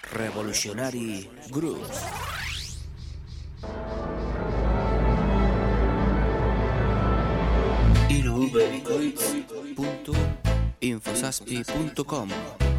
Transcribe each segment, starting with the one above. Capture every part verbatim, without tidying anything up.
Revolutionary Grooves. irubebikoitz puntu infosaspi puntu com.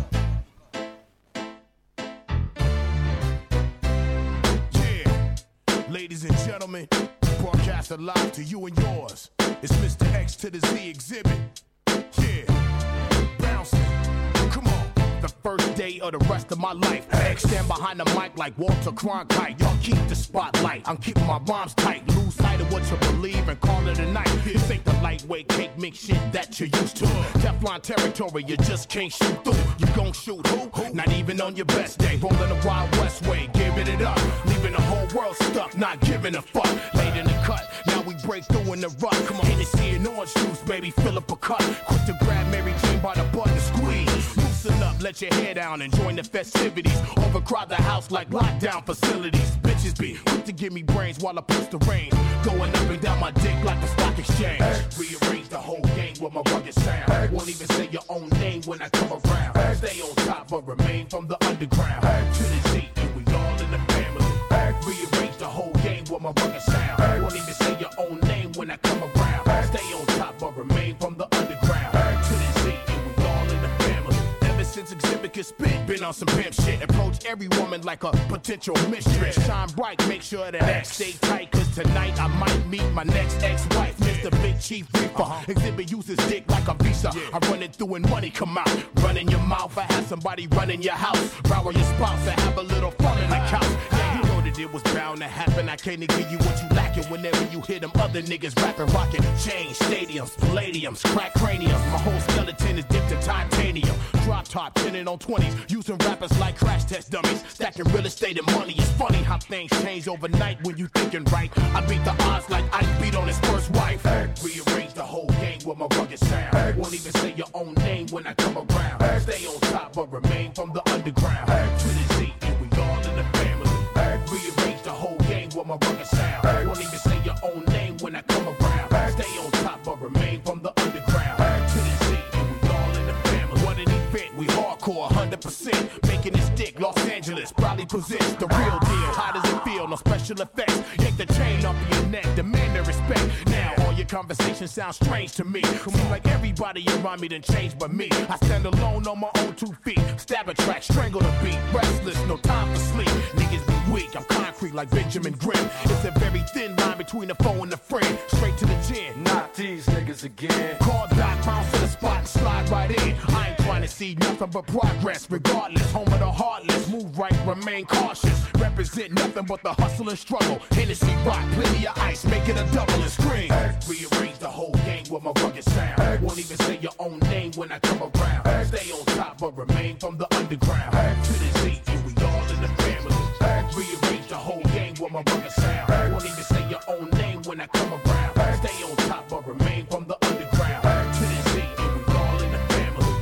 Ladies and gentlemen, broadcast live to you and yours. It's Mister X to the Z exhibit. Yeah, bouncing. Come on. The first day of the rest of my life. X stand behind the mic like Walter Cronkite. Y'all keep the spotlight. I'm keeping my rhymes tight. Lose sight of what you believe and call it a night. This ain't the lightweight cake mix shit that you're used to. Teflon territory, you just can't shoot through. You gon' shoot who? Not even on your best day. Rolling the Wild West way, giving it up. Leaving the whole world stuck, not giving a fuck. Late in the cut, now we break through in the rut. Come on, Hennessy and orange juice, baby, fill up a cup. Quick to grab Mary Jane by the butt and squeeze. Loosen up, let your hair down and join the festivities. Overcrowd the house like lockdown facilities. Bitches be quick to give me brains while I push the reins. Going up and down my dick like a stock exchange. Rearrange the whole game with my rugged sound. Won't even say your own name when I come around. Stay on top but remain from the underground. To the Z and we all in the family. Rearrange the whole game with my rugged sound. Won't even say your own name when I come around. Stay on top but remain from the underground. To the Z and we all in the family. Ever since Exhibit could spit, been on some pimp shit. Approach every woman like a potential mistress. Shine bright, make sure that X stay tight. Cause tonight I might meet my next ex-wife, Mister Big Chief Reaper. Exhibit uses dick like a visa. I run it through and money come out. Run in your mouth, I have somebody run in your house. Rower your spouse and have a little fun in the couch. Yeah, you know that it was bound to happen. I can't give you what you lacking whenever you hear them other niggas rapping, rocking. Chains, stadiums, palladiums, crack craniums. My whole skeleton is dipped in titanium. Drop top, tinted on twenties. Using rappers like crash test dummies. Stacking real estate and money. It's funny how things change overnight when you thinking right. I beat the odds like I beat on his first wife. Rearrange the whole game with my rugged sound. Won't even say your own name when I come around. Stay on top but remain from the underground. To the Z and we all in the family. Rearrange the whole game with my rugged sound. Won't even say your own name when I come around. Stay on top but remain from the underground. To the Z and we all in the family. What an event, we hardcore one hundred percent. Making it stick, Los Angeles probably possess the real deal. How does it feel? No special effects. Yank the chain off of your neck, demand the respect. Now all your conversations sound strange to me. Seem like everybody around me done changed but me. I stand alone on my own two feet. Stab a track, strangle the beat. Restless, no time for sleep. Niggas be weak, I'm concrete like Benjamin Grimm. It's a very thin line between the foe and the friend. Straight to the gym. Not these niggas again. Call Doc, bounce to the spot and slide right in. I ain't trying to see nothing but progress. Regardless, home of the heartless. Move right, remain cautious. Represent nothing but the hustle and struggle. Hennessy rock, plenty of ice, make it a double and scream. Rearrange the whole game with my rugged sound. Won't even say your own name when I come around. Stay on top but remain from the underground. To the Z and we all in the family. Rearrange the whole game with my rugged sound. Won't even say your own name when I come around. Stay on top but remain from the underground. To the Z and we all in the family.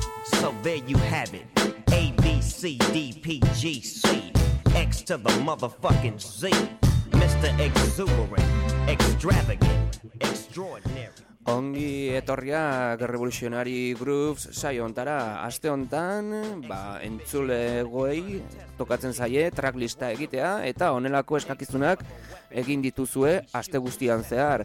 So there you have it. A, B, C, D, P, G, C. X to the motherfucking Z. Mister Exuberant, Extravagant, Extraordinary. Ongi etorriak Revolutionary Grooves saio ontara. Aste hontan, ba, entzulegoei tokatzen zaie tracklista egitea eta honelako eskakizunak egin dituzue aste guztian zehar.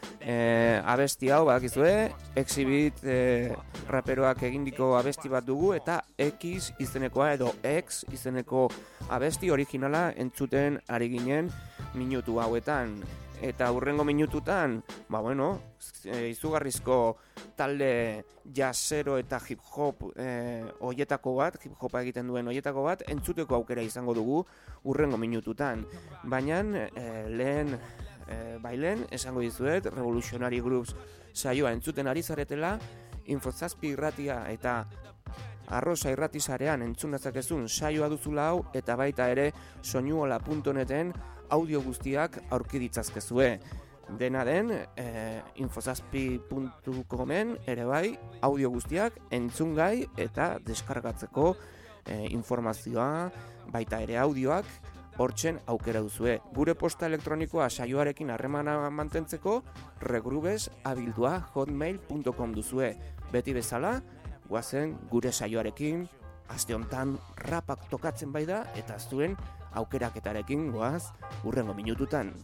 E, abesti hau badakizue, Exhibit e, raperoak egindiko abesti bat dugu eta X izenekoa edo X izeneko abesti originala entzuten ari ginen minutu hauetan. Eta hurrengo minututan, ba bueno, e, izugarrizko talde jazzero eta hip-hop e, oietako bat, hip-hopa egiten duen oietako bat, entzuteko aukera izango dugu hurrengo minututan. Baina e, lehen, e, bailen, esango dizuet, Revolutionary Grooves saioa entzuten ari zaretela, Infosaspi irratia eta Arrosa irratisarean entzun dezakezun saioa duzula hau, eta baita ere soinuola puntu neten audio guztiak aurki ditzazkezue. Dena den, e, infosaspi puntu comen ere bai audio guztiak entzungai eta deskargatzeko e, informazioa, baita ere audioak hortzen aukera duzue. Gure posta elektronikoa saioarekin harremana mantentzeko regrubes abildua hotmail puntu com duzue. Beti bezala, guazen gure saioarekin aste hontan rapak tokatzen bai da, eta zuen aukeraketarekin goaz urrengo minututan.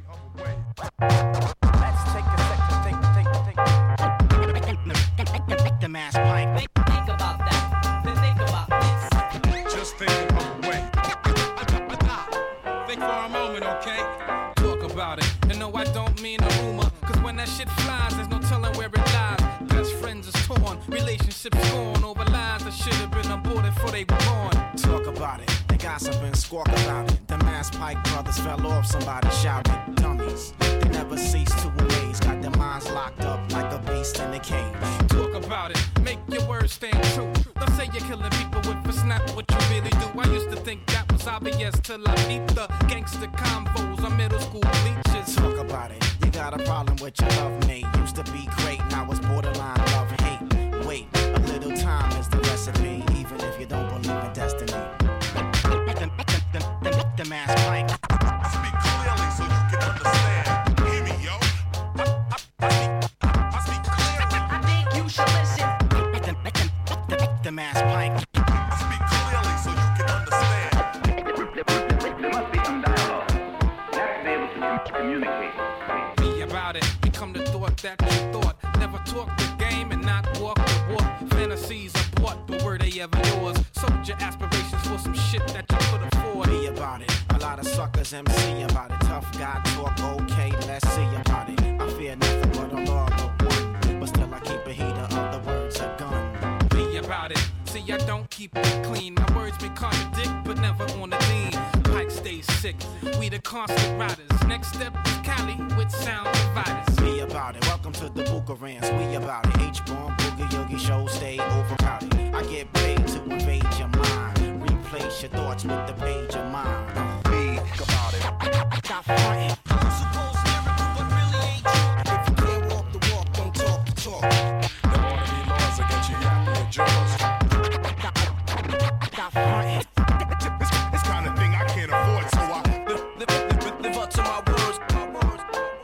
The mass pipe. Think about that. Then think about this. Just thinking of a way. Think for a moment, okay? Talk about it. And no, I don't mean a rumor. Cause when that shit flies, there's no telling where it lies. Best friends is torn, relationships gone over lines that should have been aborted before they were born. Talk about it. They gossip and squawk about it. The mass pike brothers fell off, somebody shouted. Dummies. They never cease to amaze. Got their minds locked up like a beast in a cage. Talk about it, make your words stand true. Don't say you're killing people if it's not what you really do. I used to think that was obvious till I beat the gangster combos on middle school bleachers. Talk about it, you got a problem with your love mate. Used to be great, now it's borderline love hate. Wait, a little time is the recipe, even if you don't believe in destiny. The, the, the, the mass pike. I speak clearly so you can understand. Hear me, yo. I, I, I speak, I speak clearly. I think you should listen. The, the, the, the mass pike. I speak clearly so you can understand. There must be some dialogue. You have to be able to communicate. Be about it, become the thought that you thought. Never talk the game and not walk the walk. Fantasies are bought, but were they ever yours? Sold your aspirations for some shit that you could afford. Be about it. A lot of suckers M C about it. Tough guy talk, okay, let's see about it. I fear nothing but a law of one, but still I keep a heater of the words a gun. Be about it. See, I don't keep it clean. My words may contradict, but never on the dean. Pike stays sick. We the constant riders. Next step is Cali with sound providers. Be about it. Welcome to the Bucharans. We about it. H-bomb, boogie, yogi show, stay overcrowded. I get paid to invade your mind. Replace your thoughts with the page of mine. Be about it. Stop fronting. I'm supposed to everything, but really ain't true. If you can't walk the walk, don't talk the talk. There ought to be laws against you yapping your jaws. Stop fronting. This kind of thing I can't afford, so I Live, live, live, live up to my words. My words.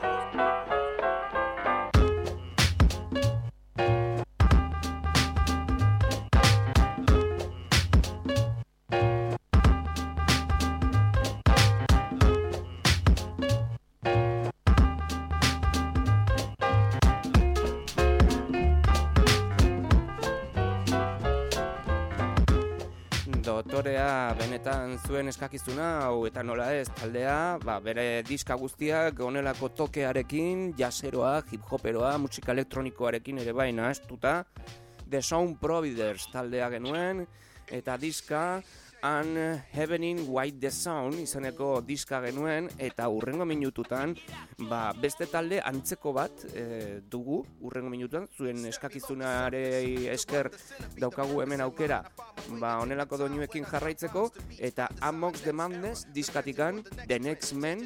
Dotorea benetan zuen eskakizuna, hau eta nola ez taldea, ba, bere diska guztiak honelako tokearekin, jazeroa, hip-hoperoa, musika elektronikoarekin ere bai nahastuta, The Sound Providers taldea genuen, eta diska Unheavening White the Sound izeneko diska genuen, eta urrengo minututan ba, beste talde antzeko bat e, dugu urrengo minututan, zuen eskakizunarei esker daukagu hemen aukera ba, onelako doinuekin jarraitzeko, eta Amongst the Madness diskatikan The Next Man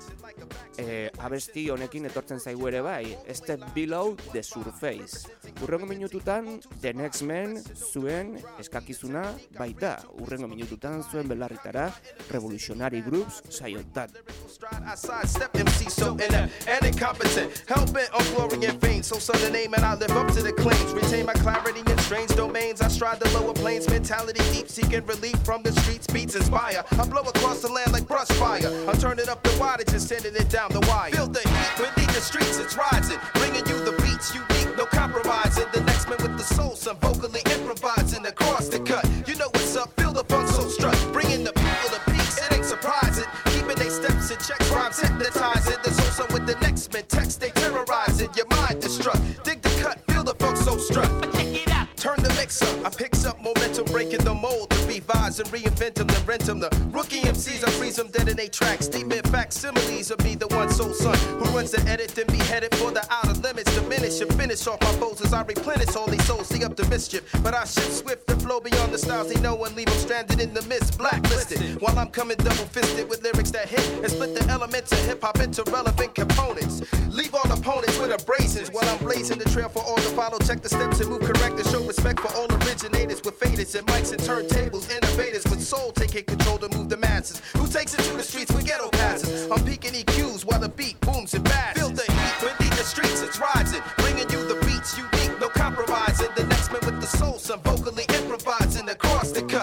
e, abesti honekin etortzen zaigu ere bai, Step Below the Surface. Urrengo minututan The Next Man zuen eskakizuna baita, urrengo minututan zuen belarritara Revolutionary Grooves saiotan. I sidestep M C so inept and incompetent, hell-bent on glory and fame, so son the name and I live up to the claims, retain my clarity in strange domains, I stride the lower planes, mentality deep, seeking relief from the streets, beats inspire, I blow across the land like brush fire, I'm turning up the wattage and sending it down the wire, feel the heat beneath the streets, it's rising, bringing you the beats unique, no compromising, the next man with the soul, some vocally improvising across the cut, you know what's up, feel the funk so strut, bringing the people to peace, it ain't surprising, keeping they steps and checks, rhymes hypnotizing, the soul some with the next man, text they terrorizing, your mind destruct, dig the cut, feel the funk so strut, check it out, turn the mix up, I picks up momentum, breaking the mold, to revise and reinvent them, then rent them, the rookie M Cs, I freeze them dead in they tracks, demon facsimiles of me, the one soul son, who runs the edit, then be headed for the outer limits, diminish and finish off my foes as I replenish all these souls, see up to mischief, but I shift swift and flow beyond the styles they know and leave them stranded in the mist, blacklisted, while I'm coming double-fisted with lyrics that hit and split the elements of hip-hop into relevant components, leave all opponents with abrasions while I'm blazing the trail for all to follow, check the steps and move correct and show respect for all originators with faders and mics and turntables, innovators with soul taking control to move the masses, who takes it to the streets with ghetto passes, I'm peaking E Qs while the beat booms and bashes, feel the heat beneath the streets, it's rising, bringing you the beats unique, no compromising, the next man with the soul, some vocally improvising across the cut.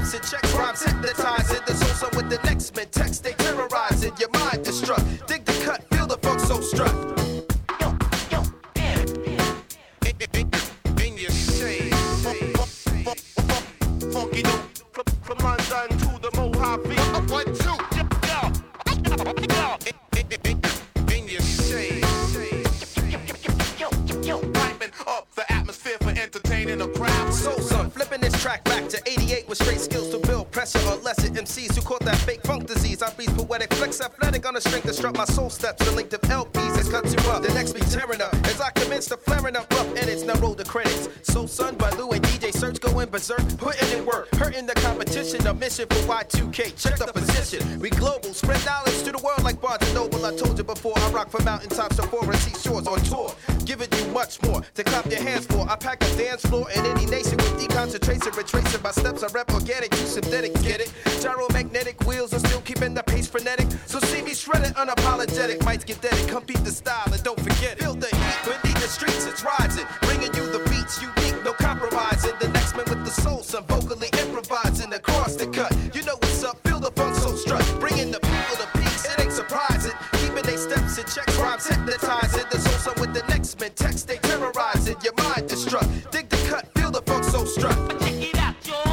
steps and checks rhymes hypnotizing. The soul son with the next man text, they terrorizing. Your mind destruct. Dig the cut, feel the funk so struck. In your shade. Funky dope. From London to the Mojave. One, two. In your shade. Piping up the atmosphere for entertaining a crowd. Soul son, flipping this track back to eighty-eight with straight skills to build pressure or lesser M Cs who caught that fake funk disease. I breathe poetic, flex athletic on the string to strut my soul steps. The length of L Ps has cut you up. The next be tearing up as I commence to flaring up rough edits. Now roll the credits. Soul son by Lou and D J Search going berserk, putting in work, hurting the competition. A mission for Y two K. Check the position. We global, spread knowledge to the world like Barnes and Noble. I told you before, I rock from mountaintops to foreign seashores on tour. Giving you much more to clap your hands for. I pack a dance floor in any nation with deconcentration, retracing my steps. I rep organic, you synthetic, get it? Gyromagnetic wheels are still keeping the pace frenetic. So see me shredded, unapologetic. Might get dead and compete the style and don't forget it. Feel the heat beneath the streets, it's rising. Bringing you the beats, unique, no compromising. The next man with the soul, some vocally improvising across the cut. You know what's up, feel the funk so strut. Bringing the people to peace, it ain't surprising. Keeping they steps and checks, rhymes hypnotizing. The soul, some with the next man text, they terrorizing. Your mind destruct. Dig the cut, feel the funk so strut. Check it out, y'all.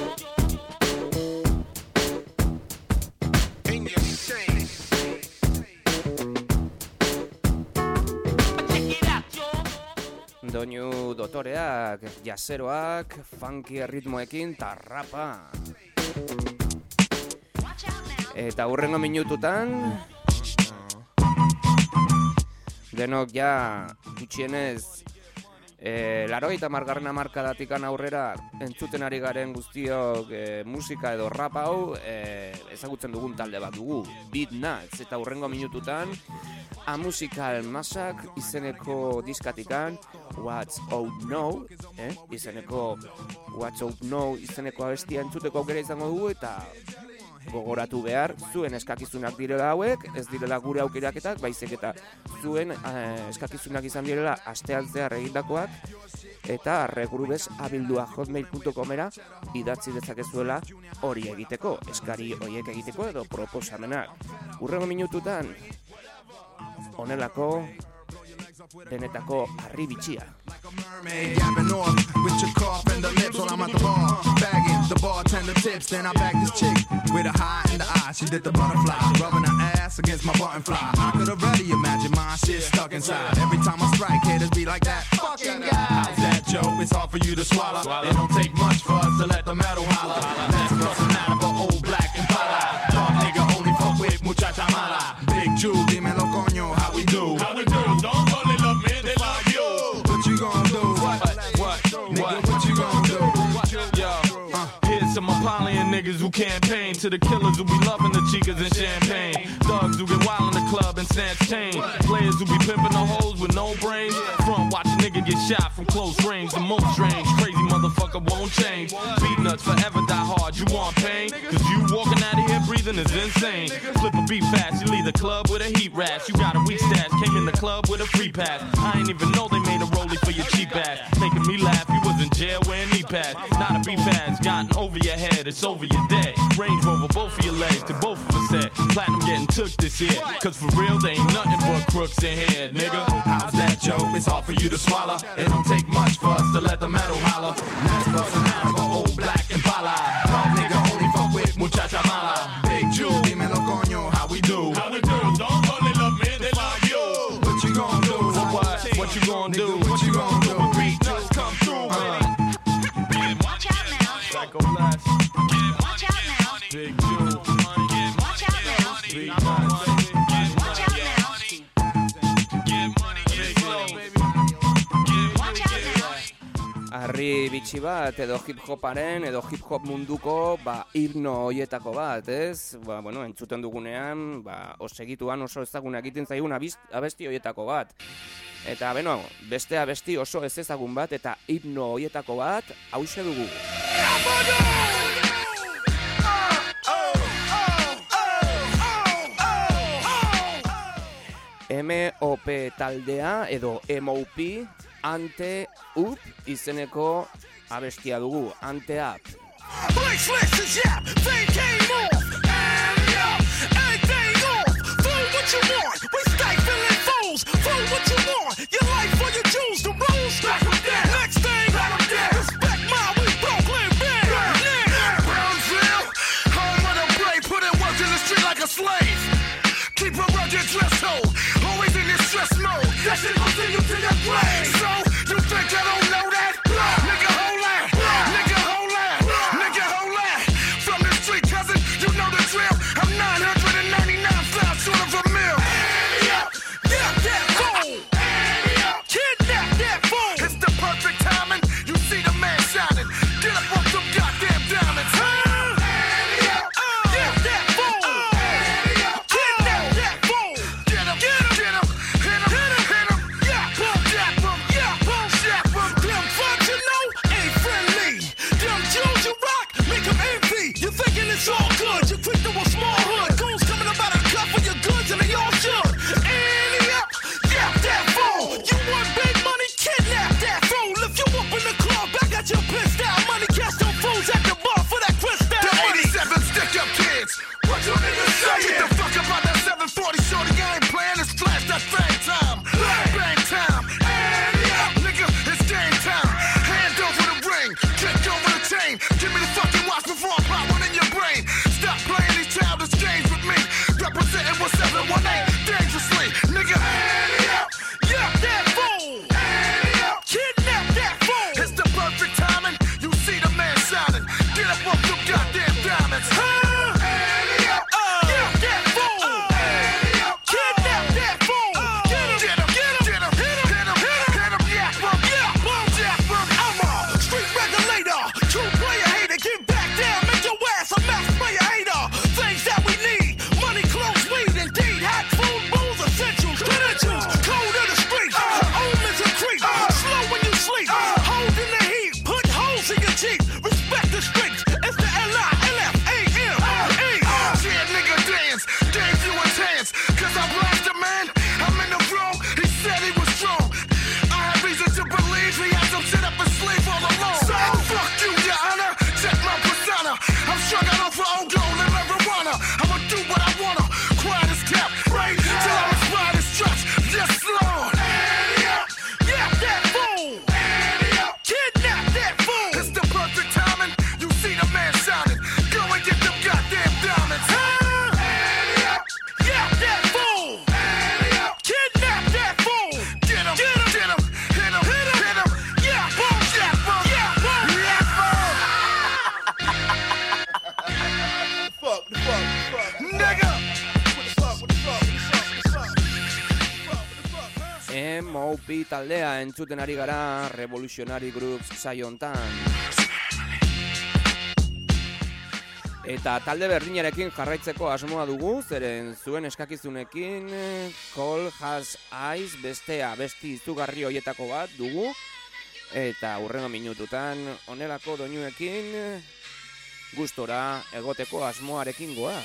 In your shade. Check it out, y'all. Doinu dotoreak, jazeroak, funky erritmoekin tarrapa. Eta hurrengo minututan denok ja gutxienez e, larogeita hamargarren hamarkadatikan aurrera entzuten ari garen guztiok e, musika edo rap hau e, ezagutzen dugun talde bat dugu, Beat Nuts. Eta hurrengo minututan A Musical Massacre izeneko diskatikan What's Out Now, eh? izeneko What's Out Now izeneko abestia entzuteko aukera izango dugu. Eta gogoratu behar, zuen eskakizunak direla hauek, ez direla gure aukeraketak, baizik eta zuen eh, eskakizunak izan direla astean zehar egindakoak, eta regrubes abildua hotmail punto comera idatzi dezakezuela hori egiteko, eskari horiek egiteko edo proposamenak. Hurrengo minututan, honelako denetako harri bitxia. Gabbing off with your cough and the lips while I'm at the bar, bagging the bartender tips. Then I bag this chick with a high in the eye. She did the butterfly, rubbing her ass against my button fly. I could already imagine my shit stuck inside. Every time I strike, haters be like that fucking guy. How's that, Joe? It's hard for you to swallow. It don't take much for us to let the metal holler. Let's cross an out of an old black Impala. Dog nigga only fuck with muchacha mala. Big Jew, dímelo coño, how we do? How we do? Don't only love me, they love you. What you gonna do? What? What? Nigga, what you gonna do? Yo, uh, here's some Apollyon niggas who campaign to the killers who be loving the chicas and champagne. Thugs who get wild in the club and snatch chain. Players who be pimping the hoes with no brains. Front watch a nigga get shot from close range. The most strange, crazy motherfucker won't change. Beat nuts forever die hard, you want pain? Cause you walking out of here breathing is insane. Flip a beat fast, you leave the club with a heat rash. You got a weak stash, came in the club with a free pass. I ain't even know they made a rollie for your cheap ass. Making me laugh, you was in jail wearing knee pads. Not a beef ass, gotten over your head, it's over your dead. Range Rover, both of your legs, to both of us said. Platinum getting took this year, cause for real, there ain't nothing but crooks in here, nigga. How's that, Joe? It's hard for you to swallow. It don't take much for us to let the metal holler. Let's bust an out of an old black Impala. Dog nigga only fuck with muchacha mala. Big Jew, dímelo coño, how we do? How we do? Don't only love me, they love you. What you gonna do? So what? What you gonna do? What you gonna do? Beat nuts come through, uh. Watch out now. Psycho Blast. Watch out now. Big Jew. Watch out now. Beat nuts. Watch out now. Harri bitxi bat edo hip hoparen edo hip hop munduko ba himno hoietako bat, ez? Ba, bueno, entzuten dugunean, ba, osegituan oso ezaguna egiten zaigun abesti hoietako bat. Eta, beno, beste abesti oso ez ezagun bat eta himno hoietako bat hauxe dugu. M O P taldea edo M O P Ante Up izeneko abestia dugu, Ante Up. Bracelets is yap, they came off. And up, everything off. Fool what you want, we stifling fools. Fool what you want, your life for your jewels, the rules. Back them down. Next thing, back them down. Respect mine, we Brooklyn band. Yeah. Brownsville, home of the brave, put in work in the street like a slave. Keep a rugged dress code, always in this stress mode. That shit gon' send you to your grave. So, you think I don't know that? Nigga, hold that. Nigga, hold that. Nigga, hold that. From the street, cousin, you know the drill. I'm nine hundred ninety-nine flies short of a mill. Yeah, yeah, that fool. Kidnap that fool. It's the perfect timing. You see the man shining. Get up off them goddamn diamonds. Huh? Yeah, that fool. Kidnap that fool. Get him, get him, get him. Hit him, hit him, hit him. Yeah, boom, jab him. Yeah, boom, jab him. Them fucks you know ain't friendly. Them Jews you rock make them envy. You thinking it's all good. You quick to a small hood. Goons coming up out of the cup for your goods and they all should. And yeah, yeah, that fool. You want big money? Kidnap that fool. If you up in the club, I got your pissed out money. Catch them fools at the bar for that crystal. The eighty-seven stick up kids. What you niggas say? Get the fuck up out that seven forty shorty. I ain't playing. It's flash that bang time. Bang time. And yeah, nigga, it's game time. Hand over the ring. Kick over the chain. Give me the fucking watch before I pop one in your brain. Stop playing these childish games with me. Representing what seven one eight dangerously. Nigga, and yeah, yeah, that fool. And yeah, kidnap that fool. It's the perfect timing. You see the man shining. Get up off them goddamn diamonds. Huh? And yeah, yeah, that fool. And yeah, kidnap that fool. Get him, get him, get him, get him, hit him, hit him, hit him, yeah, bum, yeah, bum, yeah, bum. I'm a street regulator, true player hater. Get back down, make your ass a mass player hater. Things that we need, money, clothes, weed, indeed. Hat, food, booze, essentials, credentials, code of the streets. Omens and creep, slow when you sleep. Hold in the heat, put holes in your cheek. Respect the streets. It's the L I L F A M E. Yeah, nigga, dance, dance you a chance. Cause I blast a man, I'm in the room. He said he was strong. I have reason to believe he had some shit up his sleeve all along. So fuck you, your honor. Check my persona. I'm strung out off for old gold and marijuana. I'ma do what I wanna. Quiet as kept, right? Till I inspire this stretch. Yes, Lord. Yeah, yeah, that fool. Kidnap that fool. It's the perfect timing. You see the man shining. Go and get them goddamn diamonds. Huh? Yeah, that fool. Kidnap that fool. Get him, get him, get him, hit him, hit him, hit him. Yeah, boom, yeah, boom, yeah, boom, yeah, boom. Fuck, the fuck, the fuck, nigga. What the fuck, what the fuck, what the fuck, what the fuck, what the fuck, huh? M O P taldea entzuten ari gara Revolutionary Grooves saio hontan. Eta talde berdinarekin jarraitzeko asmoa dugu, zeren zuen eskakizunekin Cold Has Eyes bestea besti izugarri hoietako bat dugu. Eta hurrengo minututan honelako doinuekin gustora egoteko asmoarekin goaz.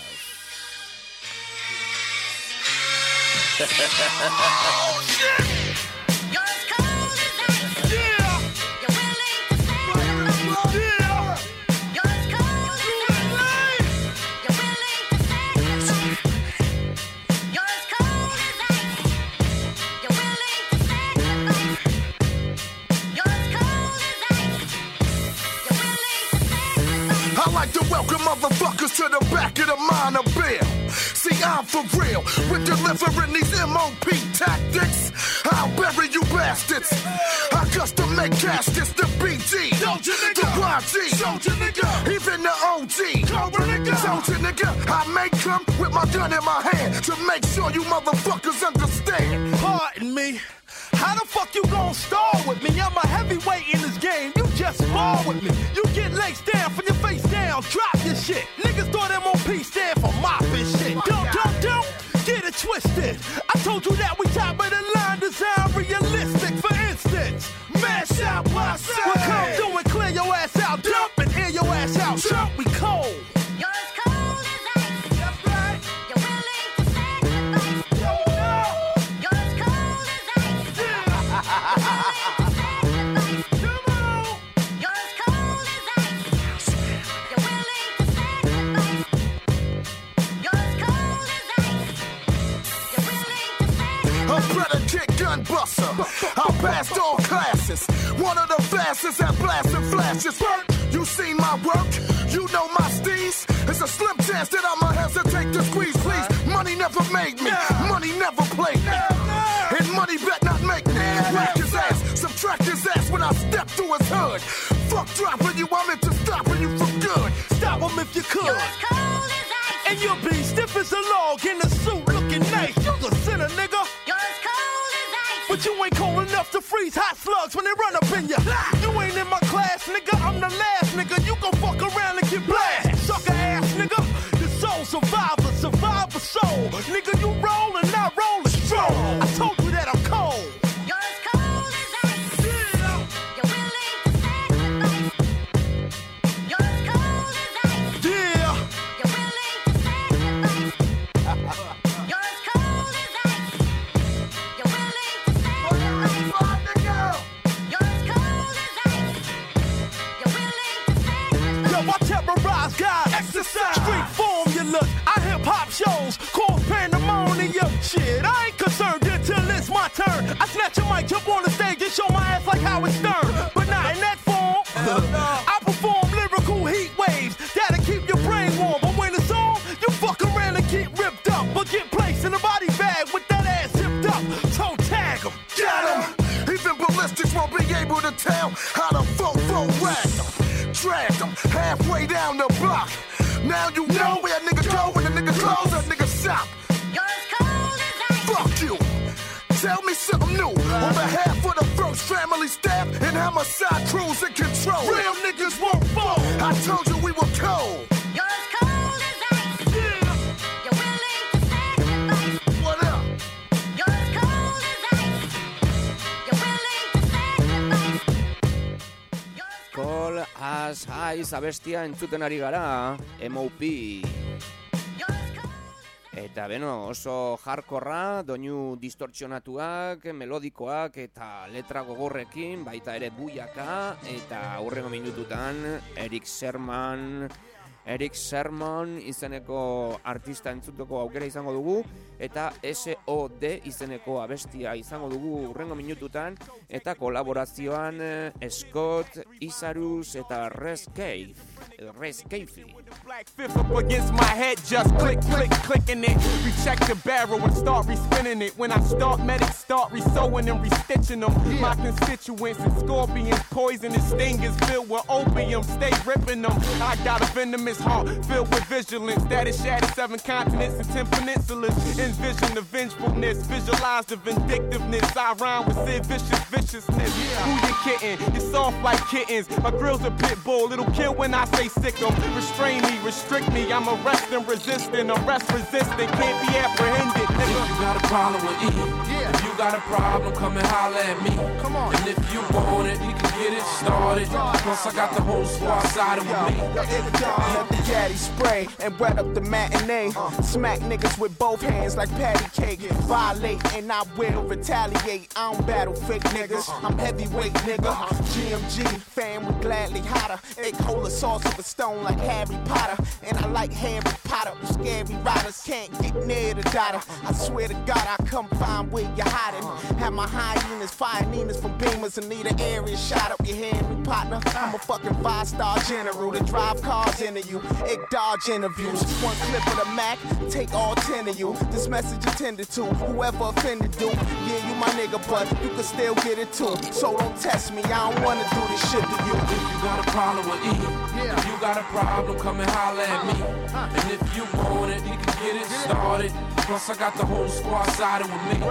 I like to welcome motherfuckers to the back of the minor bill. See, I'm for real with delivering these M O P tactics. I'll bury you bastards. I custom make caskets, the B G, the Y G, Soldier nigga, even the O G, Cobra nigga, Soldier nigga. I make them with my gun in my hand to make sure you motherfuckers understand. Pardon me. How the fuck you gon' stall with me? I'm a heavyweight in this game, you just spar with me. You get laced down from your face down, drop your shit. Niggas thought M O P stand for mopping shit. Don't, don't, don't get it twisted. I told you that we top of the line, design realistic. For instance, mash out my side. We'll come through and clear your ass out, dump and air your ass out. Jump, we cold. I passed all classes. One of the fastest at blasting flashes. You seen my work? You know my steez? It's a slim chance that I'ma hesitate to squeeze, please. Money never made me. Money never played me. And money bet not make me. Whack his ass, subtract his ass when I step through his hood. Fuck dropping you, I'm into stopping you for good. Stop him if you could. You're as cold as ice. And you'll be stiff as a log in a suit looking nice. You're a sinner, nigga. You're as cold as ice. But you ain't cold enough to freeze hot slugs when they run up in ya. You ain't in my class, nigga. I'm the last nigga. You gon' fuck around and get blasted. Sucker ass, nigga. The soul survivor, survivor soul. Nigga, you roll and I roll a stroll. I told you that I'm cold. You're as cold as ice. You're willing to sacrifice. You're as cold as ice. Yeah. You're willing to sacrifice. You're as cold as ice. You're willing to sacrifice. You're as cold as ice. You're willing to sacrifice. Yo, I terrorize guys. Exercise. Street formulas. I hip hop shows. Cause pandemonium. Shit, I ain't concerned until it's my turn. I snatch a mic, jump on the stage and show my ass like Howard Stern. But not in that form. I perform lyrical heat waves that'll keep your brain warm. But when it's on, you fuck around and get ripped up. But get placed in a body bag with that ass zipped up. Toe tag 'em. Get 'em. Even ballistics won't be able to tell how to fofo rag 'em. Drag 'em halfway down the block. Now you know where a nigga go when a nigga close, a nigga stop. You're as cold as ice. Fuck you. Tell me something new. On behalf of the first family staff and homicide crews in control. Real niggas won't fall. I told you we were cold. You're as cold as ice. You're willing to sacrifice. What up? You're as cold as ice. You're willing to sacrifice. You're as Cold as Ice abestia entzuten ari gara, M O P. You're as cold. Eta beno, oso hardcorra, doinu distortzionatuak, melodikoak eta letra gogorrekin, baita ere buiaka, eta aurrengo minututan Eric Sermon, Eric Sermon izeneko artista entzuteko aukera izango dugu, eta S O D izeneko abestia izango dugu urrengo minututan, eta kolaborazioan eh, Scott, Isarus eta Rescape, Rescape. Black fifth up against my head, just click, click, clicking it. Recheck the barrel and start respinning it. When I start, medics start resewing and restitching them. Yeah. My constituents and scorpions, poisonous stingers filled with opium, stay ripping them. I got a venomous heart filled with vigilance that is shattered seven continents and ten peninsulas. Envision the vengefulness, visualize the vindictiveness. I rhyme with Sid Vicious viciousness. Yeah. Who you kidding? You're soft like kittens. My grill's a pit bull, it'll kill when I say sick 'em. Restrain me, restrict me, I'm arrest and resistant, arrest resistant, can't be apprehended. If you got a problem with E, yeah. If you got a problem, come and holler at me. Come on. And if you want it, we can get it started. Plus I got the whole squad siding with me. Let the caddy spray and wet up the matinee. Smack niggas with both hands like patty cake. Violate and I will retaliate. I don't battle fake niggas. I'm heavyweight nigga. G M G fan would gladly hotter. Egg cola sauce of a stone like Harry Potter. And I like Harry Potter. Scary riders can't get near the daughter. I swear to God I come find where you're hiding. Have my hyenas, fire Nemas from Beamers and need an area shot up your hand, me partner. I'm a fucking five-star general to drive cars into you. Egg dodge interviews. One clip of the Mac, take all ten of you. This message intended to whoever offended do. Yeah, you my nigga, but you can still get it too. So don't test me, I don't wanna do this shit to you. If you got a problem with E, yeah. If you got a problem, come and holler at me. And if you want it, we can get it started. Plus I got the whole squad siding with me.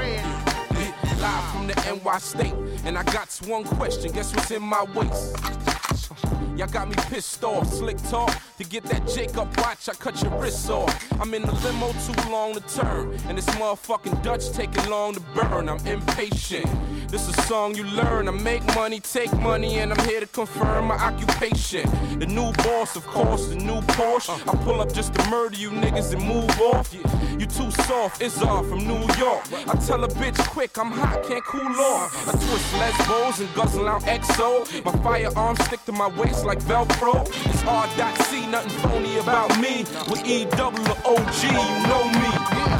Live from the N Y state, and I got one question, guess what's in my waist? Y'all got me pissed off, slick talk. To get that Jacob watch, I cut your wrists off. I'm in the limo too long to turn, and this motherfucking Dutch taking long to burn. I'm impatient. This is a song you learn. I make money, take money, and I'm here to confirm my occupation. The new boss, of course, the new Porsche. I pull up just to murder you niggas and move off. You too soft, it's all from New York. I tell a bitch quick, I'm hot, can't cool off. I twist lesbos and guzzle out X O. My firearms stick to my waist like Velcro. It's R.C, nothing phony about me. With E double O G, you know me.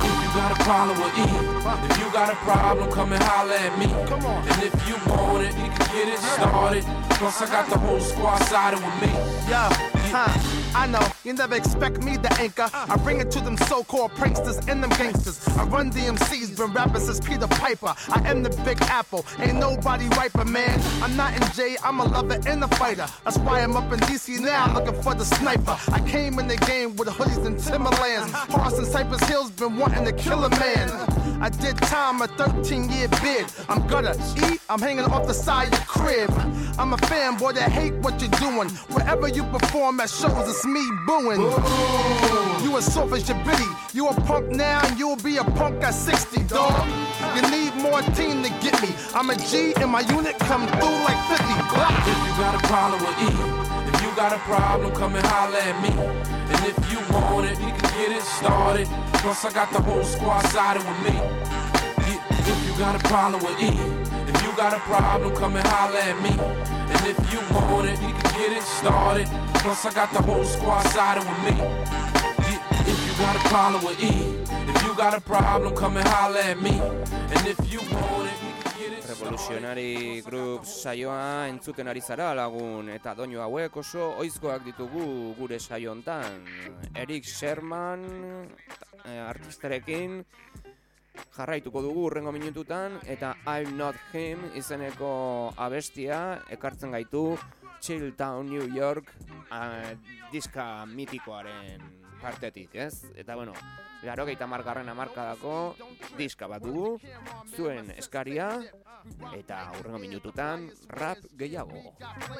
If you got a problem with E, if you got a problem, come and holler at me. Come on. And if you want it, you can get it started. Plus I got the whole squad sided with me. Yeah, huh, I know, you never expect me to anchor. I bring it to them so-called pranksters and them gangsters. I run D M Cs, been rapping since Peter Piper. I am the Big Apple, ain't nobody riper, man. I'm not in J, I'm a lover and a fighter. That's why I'm up in D C now, looking for the sniper. I came in the game with hoodies and Timberlands. Horse and Cypress Hills been wanting to kill a man. I did time, a thirteen year bid. I'm gonna eat, I'm hanging off the side of your crib. I'm a fanboy that hate what you're doing. Wherever you perform at shows, it's me booing. Ooh. You as soft as your bitty. You a punk now and you'll be a punk at sixty, dog. You need more team to get me. I'm a G and my unit come through like fifty. If you got a problem with E, if you got a problem, come and holler at me. And if you want it, you can get it started. Plus I got the whole squad sided with me. If you got a problem with E, if you got a problem, come and holler at me. And if you want it, you can get it started. Plus I got the whole squad sided with me. If you got a problem with E, if you got a problem, come and holler at me. And if you want it, you can get it started. Revolutionary Group saioa entzuten ari zara lagun, eta doinu hauek oso oizkoak ditugu gure saio hontan. Eric Sherman artistarekin jarraituko dugu urrengo minututan, eta I'm Not Him izeneko abestia ekartzen gaitu Chilltown, New York uh, diska mitikoaren partetik, ez? Eta bueno, laurogeita hamargarren hamarkadako diska bat dugu, zuen eskaria, eta urrengo minututan rap gehiago.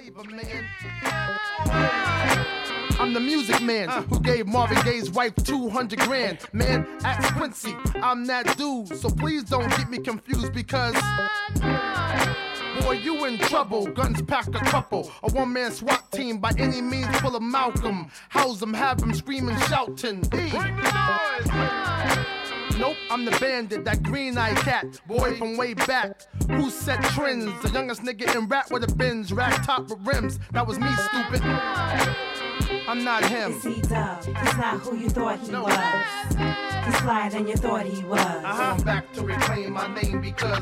I'm the music man who gave Marvin Gaye's wife two hundred grand. Man, ask Quincy, I'm that dude. So please don't get me confused because boy, you in trouble. Guns pack a couple. A one-man SWAT team by any means full of Malcolm. House them, have them screaming, shouting. Hey. Nope, I'm the bandit, that green-eyed cat, boy from way back. Who set trends? The youngest nigga in rap with a Benz, rack top with rims. That was me, stupid. I'm not him. It's C-Dub. He's not who you thought he no. was. He's flyer than you thought he was. Uh-huh. I'm back to reclaim my name because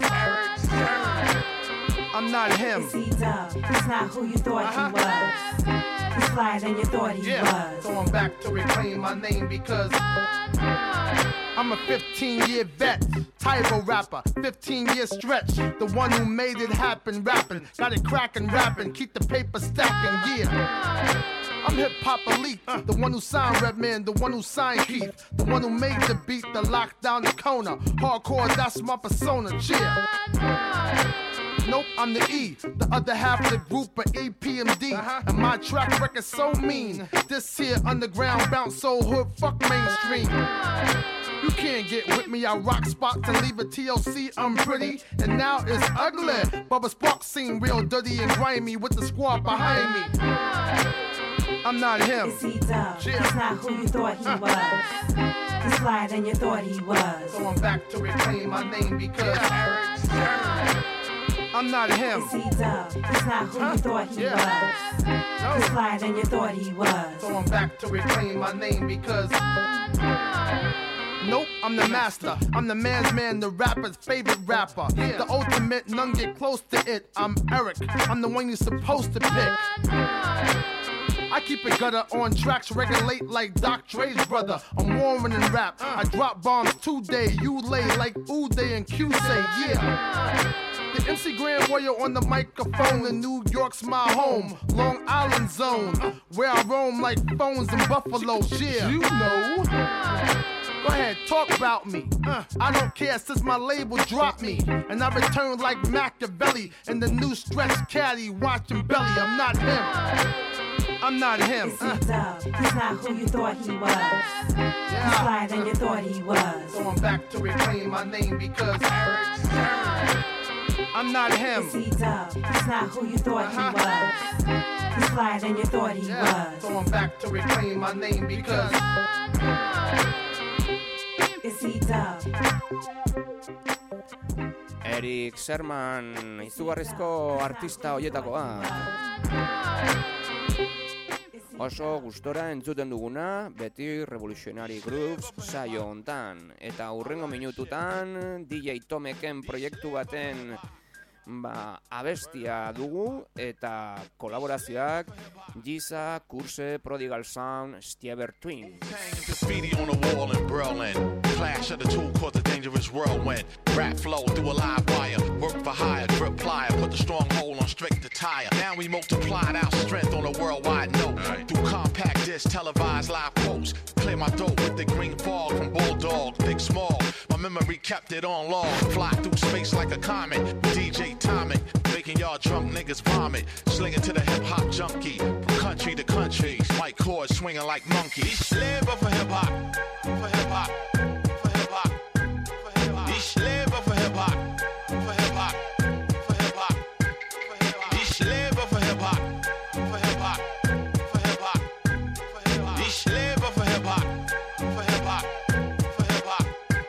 I'm not him. It's C-Dub. He's not who you thought uh-huh. he was. He's flyer than you thought he yeah. was. So I'm back to reclaim my name because I'm a fifteen-year vet, Tybo rapper, fifteen-year stretch. The one who made it happen, rapping, got it cracking, rapping, keep the paper stacking, yeah. I'm hip-hop elite, uh, the one who signed Redman, the one who signed Keith, the one who made the beat, the lockdown, the corner. Hardcore, that's my persona, cheer. Nope, I'm the E, the other half of the group of E P M D. Uh-huh. And my track record's so mean. This here underground bounce so hood, fuck mainstream. You can't get with me, I rock spots and leave a T L C, I'm pretty. And now it's ugly. Bubba Sparks seem real dirty and grimy with the squad behind me. I'm not him. It's C-Dub. He's not who you thought he was. He's flyer than you thought he was. So I'm back to reclaim my name because I'm not him. It's C-Dub. He's not who you thought he yeah. was. He's flyer than you thought he was. So I'm back to reclaim my name because nope, I'm the master. I'm the man's man, the rapper's favorite rapper. Yeah. The ultimate, none get close to it. I'm Eric. I'm the one you're supposed to pick. I keep it gutter on tracks, regulate like Doc Dre's brother. I'm warming in rap. I drop bombs today. You lay like Uday and Q say, yeah. The M C Grand Warrior on the microphone. In New York's my home, Long Island zone, where I roam like phones in Buffalo. Yeah, you know. Go ahead, talk about me. Uh, I don't care since my label dropped me. And I return like Machiavelli in the new stretch caddy, watching belly. I'm not him. I'm not him. It's C-Dub. He's not who you thought he was. Yeah. He's flyer than you thought he was. So I'm back to reclaim my name because I'm not him. It's C-Dub. He's not who you thought uh-huh. he was. He's flyer than you thought he yeah. was. So I'm back to reclaim my name because it's C-Dub. Eric Sherman, izugarrizko artista hoietakoa. Oso gustora entzuten duguna, beti Revolutionary Grooves saio hontan. Eta hurrengo minututan D J Tomeken proiektu baten ba, abestia dugu eta kolaborazioak Giza, Curse, Prodigal Sound, Stieber Twin. Graffiti on the wall in Berlin. Clash of the two caught the dangerous whirlwind. Rap flow through a live wire. Work for hire, grip plier. Put the stronghold on strict attire. Now we multiplied our strength on a worldwide note. Right. Through compact disc, televised live posts. Clear my throat with the green fog from Bulldog. Big small. My memory kept it on log. Fly through space like a comet. D J timing. Making y'all drunk niggas vomit. Slinging to the hip hop junkie. From country to country. White cords swinging like monkeys. Live for hip hop. For hip hop. For hip hop. For hip hop. Ich lebe für hip hop. For hip hop. For hip hop. For hip hop. Ich lebe für hip hop. For hip hop. For hip hop. For hip hop. Ich lebe für hip hop. For hip hop. For hip hop.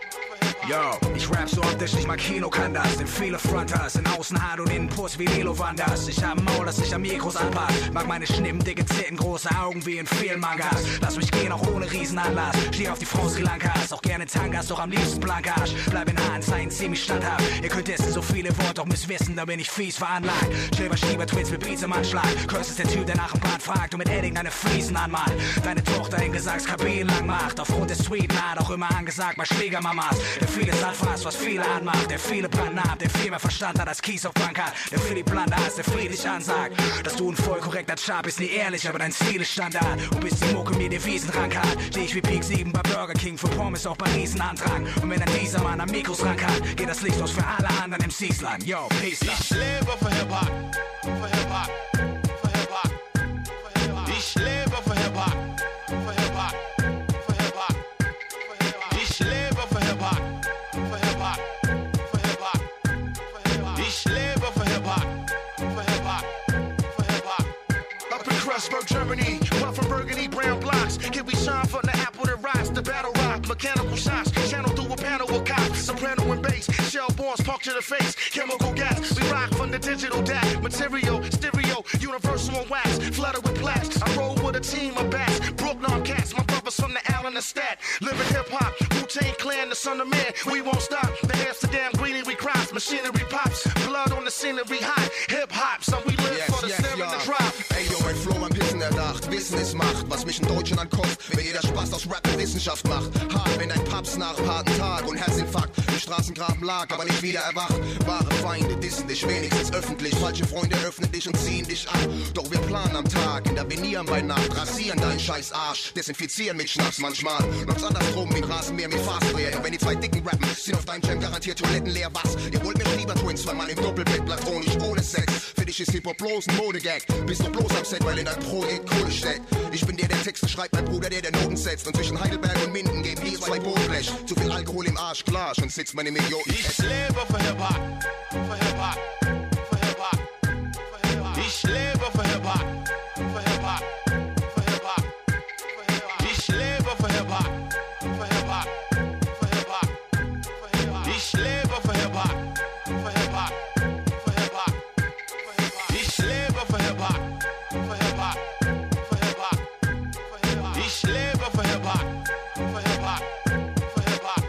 Yo, ich rap so oft, dass ich mal Kino kann das. Denn viele Fronters, in Außen hart und innen Puss wie Lilo Wanders. Ich hab ein Maul, das sich an Mikros anpasst. Mag meine Schnippen, dicke Zitten, große Augen wie in vielen Mangas. Lass mich gehen, auch ohne Riesenanlass. Steh auf die Frau Sri Lankas, auch gerne Tangas, doch am liebsten Blankarsch. Bleib in Haaren, seien ziemlich standhaft. Ihr könnt essen so viele Worte, doch müsst wissen, da bin ich fies veranlagt. Schilber, Schieber, Twins mit Beats im Anschlag. Curse ist der Typ, der nach dem Bad fragt und mit Edding deine Fliesen anmalt. Deine Tochter in Gesangskabinen lang macht. Aufgrund des Sweet Naht auch immer angesagt, mal Schwiegermamas. Der vieles anfasst, was viele anmacht. Der viele Branden hat, der viel mehr Verstand hat als Kies auf Bank hat. Der für die Blande hast, der friedlich ansagt. Dass du ein voll korrekter Char bist, nie ehrlich, aber dein Stil ist Standard. Und bis die Mucke mir Devisen rankert, steh ich wie Peak sieben bei Burger King für Pommes auch bei Riesenantrag. Und wenn dann dieser Mann am Mikros rankert, geht das Licht aus für alle anderen M Cs lang. Yo, peace lang. Ich lebe für Hip Hop. Für Hip Hop. Für Hip Hop. Für Hip Hop. Ich lebe für Hip Hop. Für Hip Hop. Für Hip Hop. Für Hip Hop. Ich lebe für Hip Hop. Für Hip Hop. Für Hip Hop. Für Hip Hop. Ich lebe für Hip Hop. Für Hip Hop. Für Hip Hop. Up in Kreuzberg, Germany, we're from Burgundy, brown blocks. Can we shine from the apple that rocks? The battle rock, mechanical shots, channel through a panel of cops. Soprano and bass, shell bombs parked to the face. Chemical gas, we rock from the digital D A C. Material, stereo, universal on wax. Flooded with plaques, I roll with a team of bats. Brooklyn cats, my brothers from the Allen Estate. Living hip hop, Wu-Tang Clan, the son of man. We won't stop, the Amsterdam greenie we cross. Machinery pops, blood on the scenery hot. Hip hop, so we live yes, for the yes, snare ja. and the drop. Ey, yo, mein Flow am Wissen erdacht. Wissen ist Macht, was mich in Deutschland kostet. Wenn jeder Spaß aus Rap und Wissenschaft macht. Hart, wenn ein Paps nach harten Tag und Herzinfarkt im Straßengraben lag, aber nicht wieder erwacht. Wahre Feinde dissen dich wenigstens öffentlich. Falsche Freunde öffnen dich und ziehen dich ab. Doch wir planen am Tag, intervenieren bei Nacht. Rasieren deinen scheiß Arsch, desinfizieren mit Schnaps manchmal. Läuft's andersrum wie ein Rasenmäher mit Fastdreher. Und wenn die zwei Dicken rappen, sind auf deinem Jam garantiert Toiletten leer. Was? Ihr wollt mir lieber Twins, zweimal im Doppelbett, platonisch, ohne Sex. Für dich ist Hip-Hop bloß ein Modegag. Bist doch bloß am Set, weil in dein Projekt Kohle steckt. Ich bin der, der Texte schreibt, mein Bruder, der der Noten setzt. Und zwischen Heidelberg und Minden geben die zwei Bootblech. Zu viel Alkohol im Arsch, klar, schon sitzt man im Idioten. Ich lebe für Hip Hop. Für Hip Hop. Für Hip Hop. Für Hip Hop. Ich lebe für Hip Hop. Für Hip Hop. Für Hip Hop. Für Hip Hop. Ich lebe für Hip Hop. Für Hip Hop. Für Hip Hop. Für Hip Hop. Ich lebe für Hip Hop. Für Hip Hop. Für Hip Hop. Für Hip Hop. Ich lebe für Hip Hop. Für Hip Hop. Für Hip Hop. Für Hip Hop. Ich lebe für Hip Hop. Für Hip Hop. Für Hip Hop.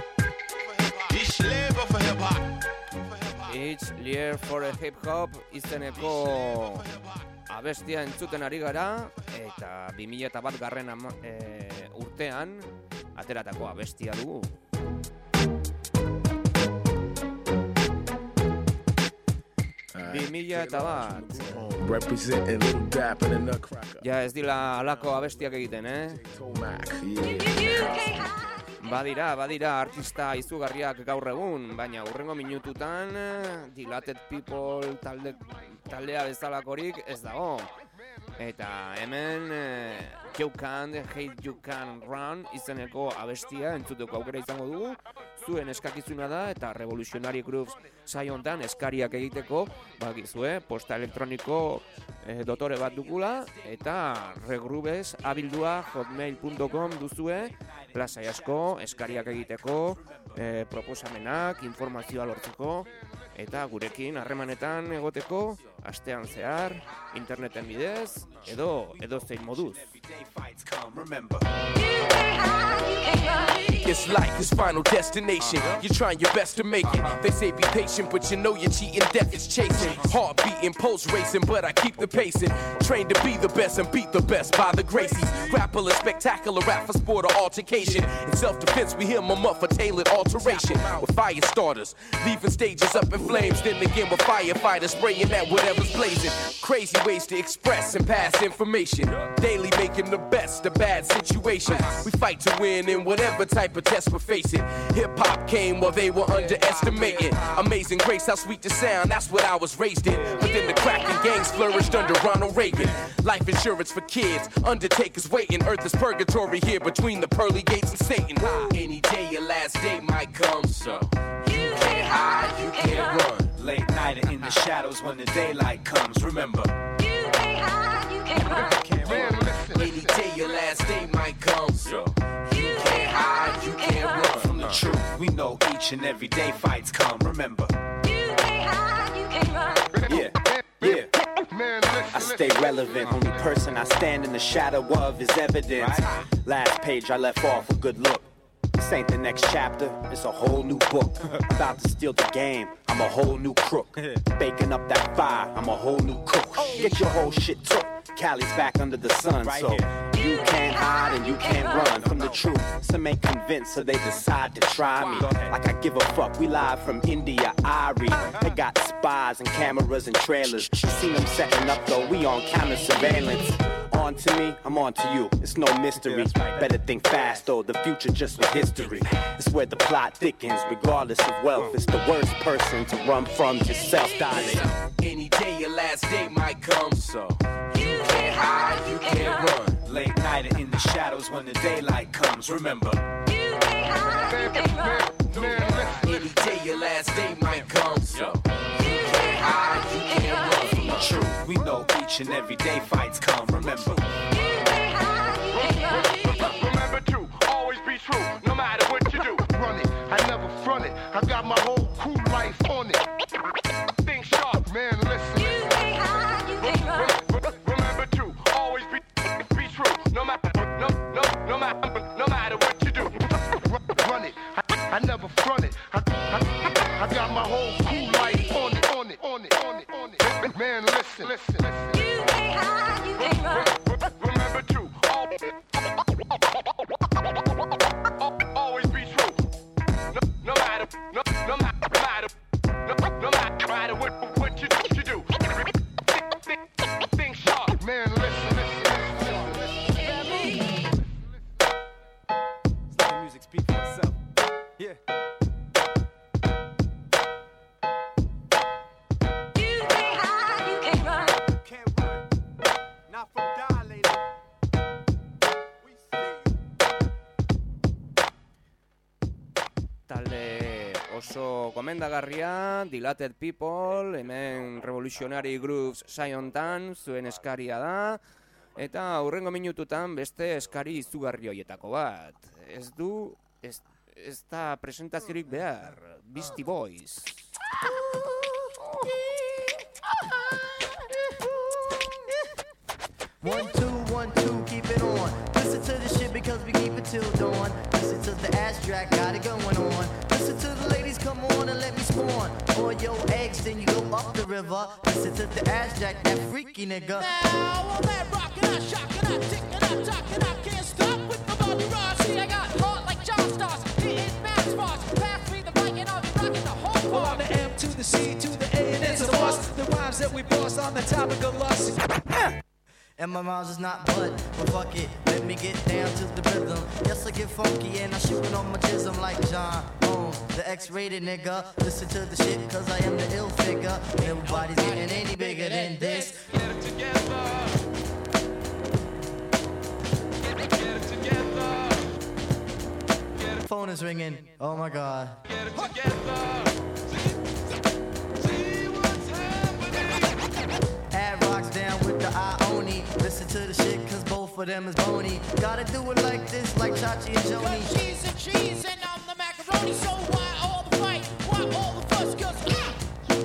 Ich lebe für Hip Hop. It's Lear for a Hip Hop izeneko abestia entzuten ari gara eta bi mila bat garren ama, e, urtean ateratako abestia dugu. bi mila bat. Representing Little Dap and the Nutcracker. Ja, ez dila alako abestiak egiten, eh? Badira, badira, artista izugarriak gaur egun, baina hurrengo minututan Dilated People talde, taldea bezalakorik ez dago. Eta hemen uh, You Can't Hate You Can Run izeneko abestia entzuteko aukera izango dugu. Zuen eskakizuna da eta Revolutionary Grooves saio hontan eskariak egiteko, bakizue, posta elektroniko e, dotore bat dugula, eta regrubes abildua hotmail punto com duzue, plazai asko, eskariak egiteko, e, proposamenak, informazioa lortzeko, eta gurekin harremanetan egoteko, astean zehar, interneten bidez, edo edo zein moduz. It's like his final destination. You're trying your best to make it. They say be patient, but you know you're cheating. Death is chasing. Heart beating, pulse racing, but I keep the pacing. Trained to be the best and beat the best by the Gracies. Grapple a spectacular rap for sport or altercation. In self-defense, we hear my muff a tailored alteration. With fire starters, leaving stages up in flames. Then again with firefighters spraying at whatever's blazing. Crazy ways to express and pass information. Daily making the best of bad situations. We fight to win in whatever type of test we're facing. Hip-hop came while they were underestimating. Amazing grace, how sweet the sound, that's what I was raised in. But then the cracking gangs flourished under Ronald Reagan. Life insurance for kids, undertakers waiting. Earth is purgatory here between the pearly gates and Satan. Any day your last day might come, so you can't hide, you can't run. Late night and in the shadows when the daylight comes, remember. You can't hide, you can't run. Any day your last day might come, so you can't hide, you can't run from the truth. We know each and every day fights come, remember. You can't hide, you can't run. Yeah, yeah. I stay relevant. Only person I stand in the shadow of is evidence. Last page I left off a good look. This ain't the next chapter, it's a whole new book. About to steal the game, I'm a whole new crook. Baking up that fire, I'm a whole new cook. Get your whole shit took, Cali's back under the sun. So you can't hide and you can't run from the truth. Some ain't convinced, so they decide to try me. Like I give a fuck, we live from India, Irie. They got spies and cameras and trailers. You seen them setting up though, we on camera surveillance. On to me, I'm on to you, it's no mystery. Better think fast though, the future just was history. It's where the plot thickens, regardless of wealth. It's the worst person to run from yourself, darling. Any day your last day might come, so you can't hide, you can't run. Late night and in the shadows when the daylight comes, remember. You can't hide, you can't run. Any day your last day might come, so you can't hide, you can't run from the truth. We know each and every day fights come, remember. Remember to always be true, no matter what you do. Run it, I never front it. I got my whole crew life on it. Think sharp, man, listen. Remember to always be be true, no matter no no no matter no matter what you do. Run it, I, I never front it. I, I, I got my whole crew life on it, on it, on it, on it, on it. Man, listen, listen, listen. You can't hide, you can't run. Remember to always be true. No, no matter, no, no matter, matter, no, no matter, matter what, what you, you do. Think, think, think sharp, man. Listen, listen, listen, listen. Let the music speak for itself. Yeah. You can't hide, you can't run. Can't run. Not from dilated. We see. Talde oso gomendagarria, Dilated People, hemen Revolutionary Grooves saiontan, zuen eskaria da, eta aurrengo minututan beste eskari izugarri hoietako bat. Ez du, ez, ez da presentaziorik behar, Beastie Boys. One, two, one, two, keep it on. Listen to the shit because we keep it till dawn. Listen to the ass track, got it going on. Listen to the ladies, come on and let me spawn. Boil your eggs, then you go up the river. Listen to the ass jack, that freaky nigga. Now, all that rockin', I shockin', I tickin', I talkin', I can't stop with the Bobby Ross. See, I got heart like John Stars, hitting match bars. Pass me the mic and I'll be rockin' the whole Well, bar. on the M to the C to the A and it's a must. The rhymes that we boss on the topic of lust. And my rhymes is not bud, but fuck it, let me get down to the rhythm. Yes, I get funky and I shootin' on my jism like John Holmes, the X-rated nigga. Listen to the shit cause I am the ill figure. Nobody's getting any bigger than this. Get it together. Get it, get it together. Get it, Phone is ringing, oh my god. get it together. See, see what's happening. Ad rocks down with Ione. Listen to the shit, cause both of them is bony. Gotta do it like this, like Chachi and Joni. Cause she's and cheese and I'm the macaroni. So why all the fight? Why all the fuss? Cause I,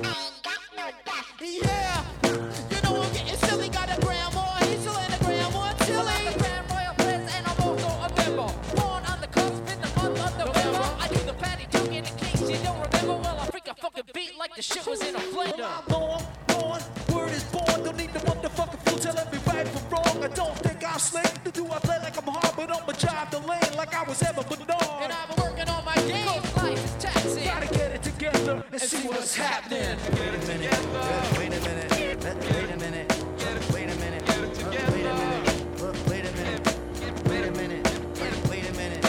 yeah, you know I'm getting silly. Got a grandma, he's still in the grandma, chili. I'm the Grand Royal Prince and I'm also a member. Born on the cusp in the month of November. I do the patty duke in case you don't remember. Well, I freak a fucking beat like the shit was in a blender. Well, I'm on, on, word is born. Don't need the motherfucking fool telling me right from wrong. I don't think I'm slick. Do I play like I'm hard, but I'ma drive the lane like I was ever Bernard. And I've been working on my game. Life is taxing. Gotta get it together and see what's happening. Wait a minute. Wait a minute. Wait a minute. Wait a minute. Wait a minute. Wait a minute. Wait a minute. Wait a minute. Wait a minute.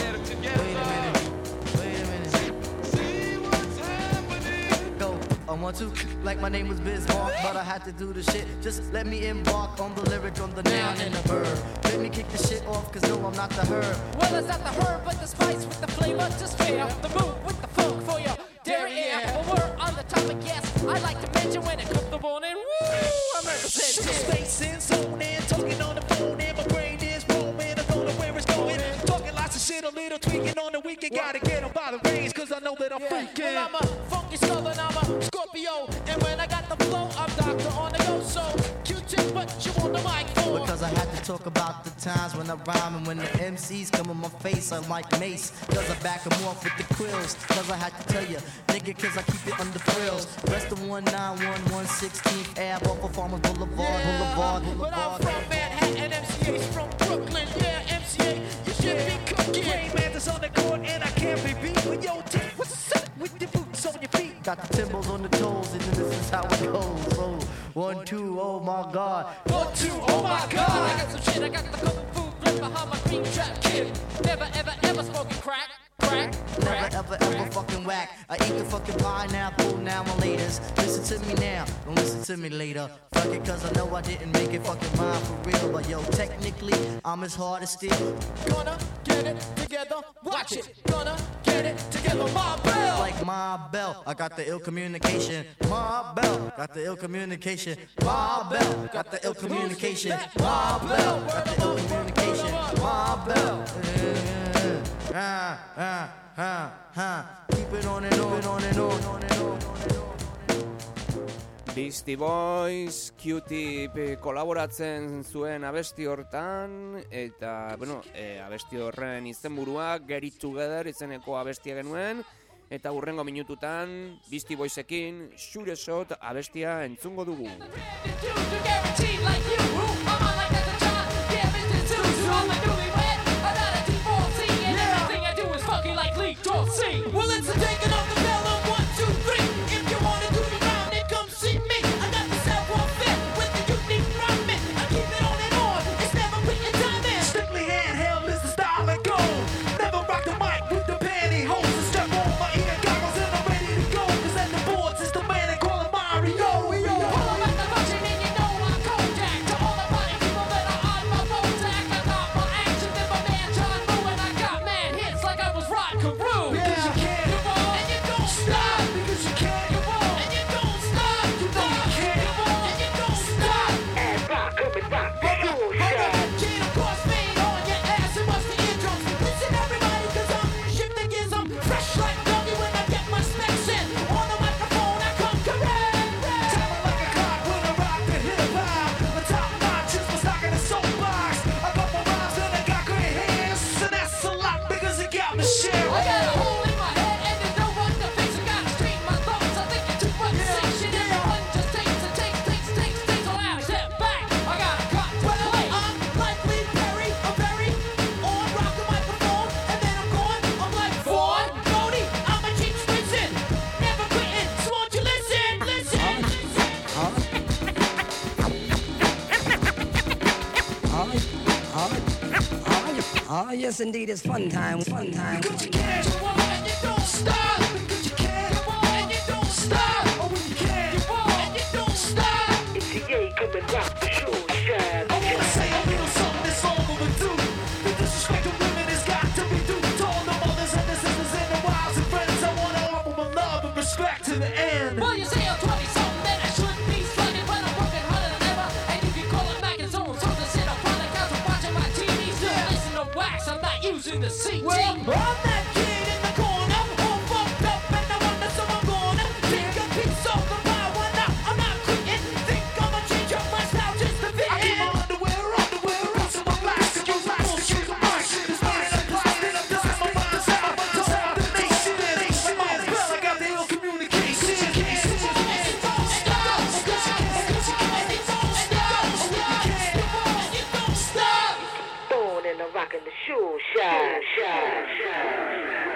Wait a minute. See what's happening. Go. I want to, like my name was Bismarck, but I had to do the shit. Just let me embark on the lyric, on the noun and the verb. Let me kick the shit off, cause no, I'm not the herb. Well, it's not the herb, but the spice with the flavor. Just fair. The move with the funk for your dairy air. Well, we're on the topic, yes. I like to mention when it comes to morning. Woo! I'm representing. Space in, zone in, talking on the phone, and my brain is roaming. I don't know where it's going. Talking lots of shit, a little tweaking on the weekend. Gotta get them by the reins, cause I know that I'm freaking. Well, I'm a funky southern, I'm a Scorpio. And when I got the flow, I'm doctor on the go. So, Q-tip, what you want the mic for? Because I had to talk about the times when I rhyme and when the M Cs come in my face, I'm like Mace. Cause I back them off with the quills. Cause I had to tell you, nigga, cause I keep it under frills. Rest of one nine one one sixteenth Ave off of Farmers Boulevard, Boulevard, Boulevard. But I'm from Manhattan, M C A's from Brooklyn. Yeah, M C A, you should Yeah. be cooking. Rain Mantis on the court and I can't be beat. But yo, T, what's up with the boots on your feet? Got the timbals on the toes, and then this is how it goes. Oh, one, two, oh my god. One, two, oh my god. I got some shit, I got the kung fu grip behind my cream trap kid. Never, ever, ever smoking crack, crack, crack. Never, ever, ever fucking whack. I eat the fucking pineapple now and laters. Listen to me now, don't listen to me later. Fuck it, cause I know I didn't make it fucking mine for real. But yo, technically, I'm as hard as steel. Gonna get it together, watch it. Gonna get it together, my bell. Like my bell, I got the ill communication. My bell, got the ill communication. My bell, got the ill communication. My bell, got the ill communication. My bell. Ah, ah, ah, ah. Keep it on and on, on and on, on and on, on and on. Beastie Boys, Q-Tip kolaboratzen zuen abesti hortan, eta, bueno, e, abesti horren izenburua Get It Together izeneko abestia genuen, eta hurrengo minututan Beastie Boysekin Shoot a Shot abestia entzungo dugu. Well, it's a taking off the bell of one, two, three. If you wanna do the round, then come see me. I got the several fit with the unique rhyming. I keep it on and on, it's never written time in. Strictly handheld is the style I go. Never rock the mic with the pantyhose. And step on my ear goggles and I'm ready to go. Cause at the boards it's the man they call him Mario. Pull up at the function and you know I'm Kodak. To all the party people that are on my Bojack. I got my action and my man John Woo. And I got mad hits like I was Rod Carew. Because you can't, And you don't stop. because you can't, And you don't stop. you know you can't. And you don't stop. And rock up and rock the Hold show up, Gina Crossfade on your ass and watch the eardrums. Listen everybody, cause I'm shifting gears. I'm fresh like doggy when I get my specs in. On the microphone I come correct. Time like a clock when I rock the hip hop. The top notch is my stock in the soapbox. I got my rhymes and I got great hands. And that's a lot because it got me sharing. I got a hole in my head and there's no one to fix it. Gotta straighten my thoughts. I think it's too much section. Everyone just takes and takes, takes, takes, takes a loud step back. I got a cut to play. I'm like Lee Perry. I'm very on, rock the microphone, and then I'm gone. I'm like Vaughn Cody. I'ma keep switching, never quitting. So won't you listen, listen? Ah, yes, indeed, it's fun time, fun time. Cause you can't, you won't, and you don't stop. Cause you can't, you won't, and you don't stop. Oh, when you can't, You won't, and you don't stop. it's the A come and rock the show, shine. I wanna say a little something that's all overdue. The disrespect of women has got to be due to all the mothers and the sisters and the wives and friends. I wanna offer my love and respect to the end. Well, you say I'm twenty something, then I shouldn't be slugging, but I'm working harder than ever. And if you call it Mac in the C T. Well, I'm that kid in the corner, all fucked up, and I wonder, so I'm gonna take a piece of the pie. Why not? I'm not quitting. Think I'ma change up my style just to fit in. I keep my underwear, underwear, up to my plastic, use plastic, use plastic. It's mine, I'm plastic, I'm done, I'm about to sound, I'm to sound the nation, nation. I'm on spell, I got the ill communication. Rockin' the shoe shine, shine, shine.